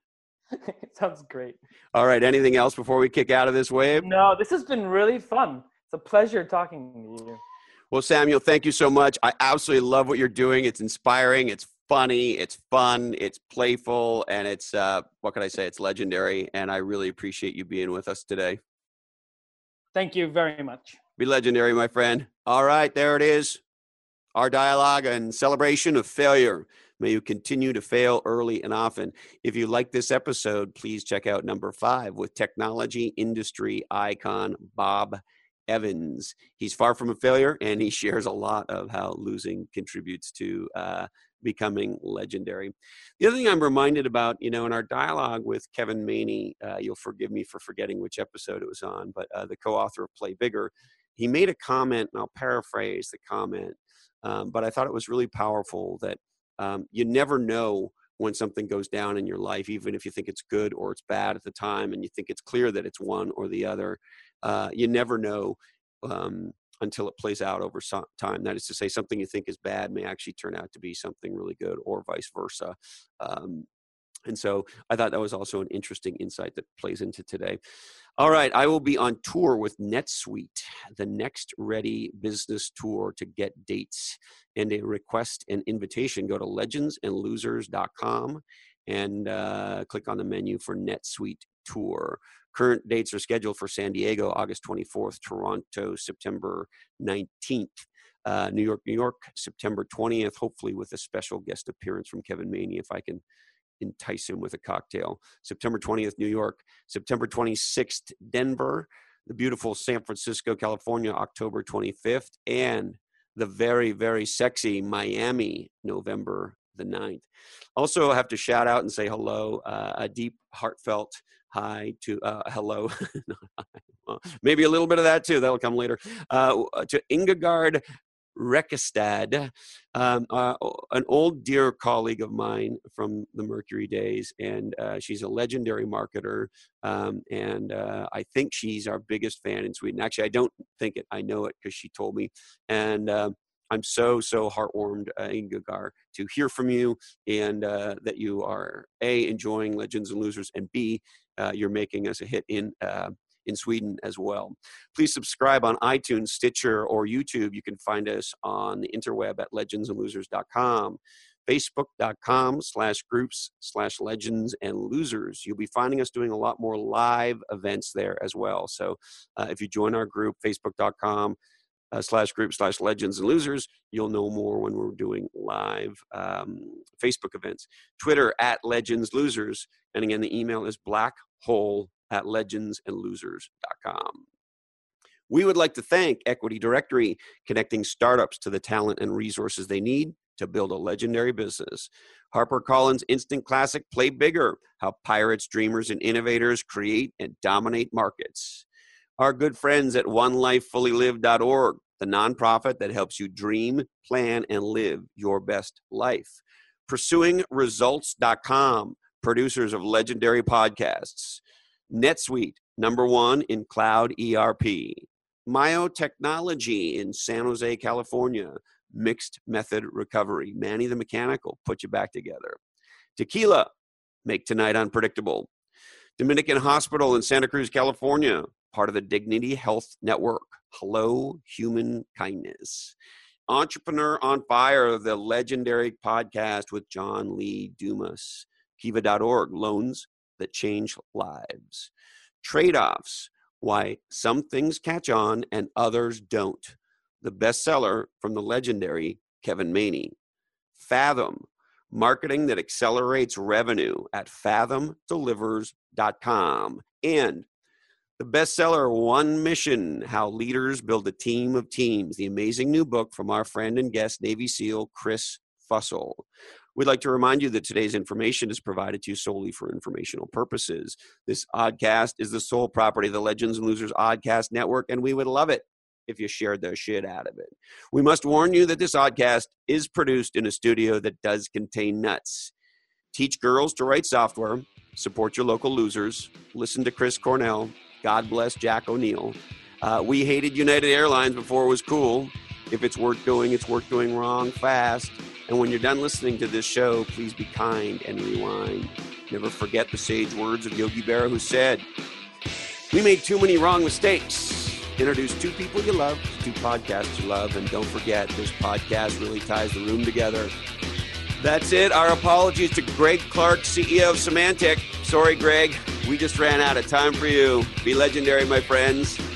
Sounds great. All right. Anything else before we kick out of this wave? No, this has been really fun. It's a pleasure talking to you. Well, Samuel, thank you so much. I absolutely love what you're doing. It's inspiring. It's funny. It's fun. It's playful. And it's, uh, what can I say? It's legendary. And I really appreciate you being with us today. Thank you very much. Be legendary, my friend. All right. There it is. Our dialogue and celebration of failure. May you continue to fail early and often. If you like this episode, please check out number five with technology industry icon Bob Evans. He's far from a failure, and he shares a lot of how losing contributes to uh, becoming legendary. The other thing I'm reminded about, you know, in our dialogue with Kevin Maney, uh, you'll forgive me for forgetting which episode it was on, but uh, the co-author of Play Bigger, he made a comment, and I'll paraphrase the comment, um, but I thought it was really powerful that um, you never know when something goes down in your life, even if you think it's good or it's bad at the time, and you think it's clear that it's one or the other. Uh, you never know um, until it plays out over some time. That is to say, something you think is bad may actually turn out to be something really good, or vice versa. Um, and so I thought that was also an interesting insight that plays into today. All right, I will be on tour with NetSuite, the Next Ready Business Tour. To get dates and a request and invitation, go to legends and losers dot com and uh, click on the menu for NetSuite Tour. Current dates are scheduled for San Diego, August twenty-fourth, Toronto, September nineteenth, uh, New York, New York, September twentieth, hopefully with a special guest appearance from Kevin Maney if I can entice him with a cocktail. September twentieth, New York. September twenty-sixth, Denver. The beautiful San Francisco, California, October twenty-fifth. And the very, very sexy Miami, November the ninth. Also, I have to shout out and say hello, uh, a deep, heartfelt hi to, uh, hello, well, maybe a little bit of that too, that'll come later, uh, to Ingegard Rekestad, um, uh, an old dear colleague of mine from the Mercury days, and uh, she's a legendary marketer, um, and uh, I think she's our biggest fan in Sweden. Actually, I don't think it. I know it because she told me, and uh, I'm so, so heartwarmed, uh, Ingegard, to hear from you, and uh, that you are, A, enjoying Legends and Losers, and B, uh, you're making us a hit in uh, in Sweden as well. Please subscribe on iTunes, Stitcher, or YouTube. You can find us on the interweb at legends and losers dot com. facebook.com slash groups slash legends and losers. You'll be finding us doing a lot more live events there as well. So uh, if you join our group, facebook.com uh, slash group slash legends and losers, you'll know more when we're doing live um, Facebook events. Twitter at legends losers. And again, the email is blackhole at legends and losers dot com. We would like to thank Equity Directory, connecting startups to the talent and resources they need to build a legendary business. HarperCollins Instant Classic, Play Bigger, how pirates, dreamers, and innovators create and dominate markets. Our good friends at one life fully live dot org, the nonprofit that helps you dream, plan, and live your best life. pursuing results dot com, producers of legendary podcasts. NetSuite, number one in cloud E R P. Myo Technology in San Jose, California. Mixed Method Recovery. Manny the Mechanical, put you back together. Tequila, make tonight unpredictable. Dominican Hospital in Santa Cruz, California, part of the Dignity Health Network. Hello, Human Kindness. Entrepreneur on Fire, the legendary podcast with John Lee Dumas. Kiva dot org, loans that change lives. Trade-offs, why some things catch on and others don't. The bestseller from the legendary Kevin Maney. Fathom, marketing that accelerates revenue at fathom delivers dot com. And the bestseller One Mission, how leaders build a team of teams, the amazing new book from our friend and guest Navy SEAL Chris Fussell. We'd like to remind you that today's information is provided to you solely for informational purposes. This oddcast is the sole property of the Legends and Losers Oddcast Network, and we would love it if you shared the shit out of it. We must warn you that this oddcast is produced in a studio that does contain nuts. Teach girls to write software, support your local losers, listen to Chris Cornell, God bless Jack O'Neill. Uh, we hated United Airlines before it was cool. If it's worth doing, it's worth doing wrong fast. And when you're done listening to this show, please be kind and rewind. Never forget the sage words of Yogi Berra, who said, "We made too many wrong mistakes. Introduce two people you love, two podcasts you love, and don't forget, this podcast really ties the room together." That's it. Our apologies to Greg Clark, C E O of Symantec. Sorry, Greg. We just ran out of time for you. Be legendary, my friends.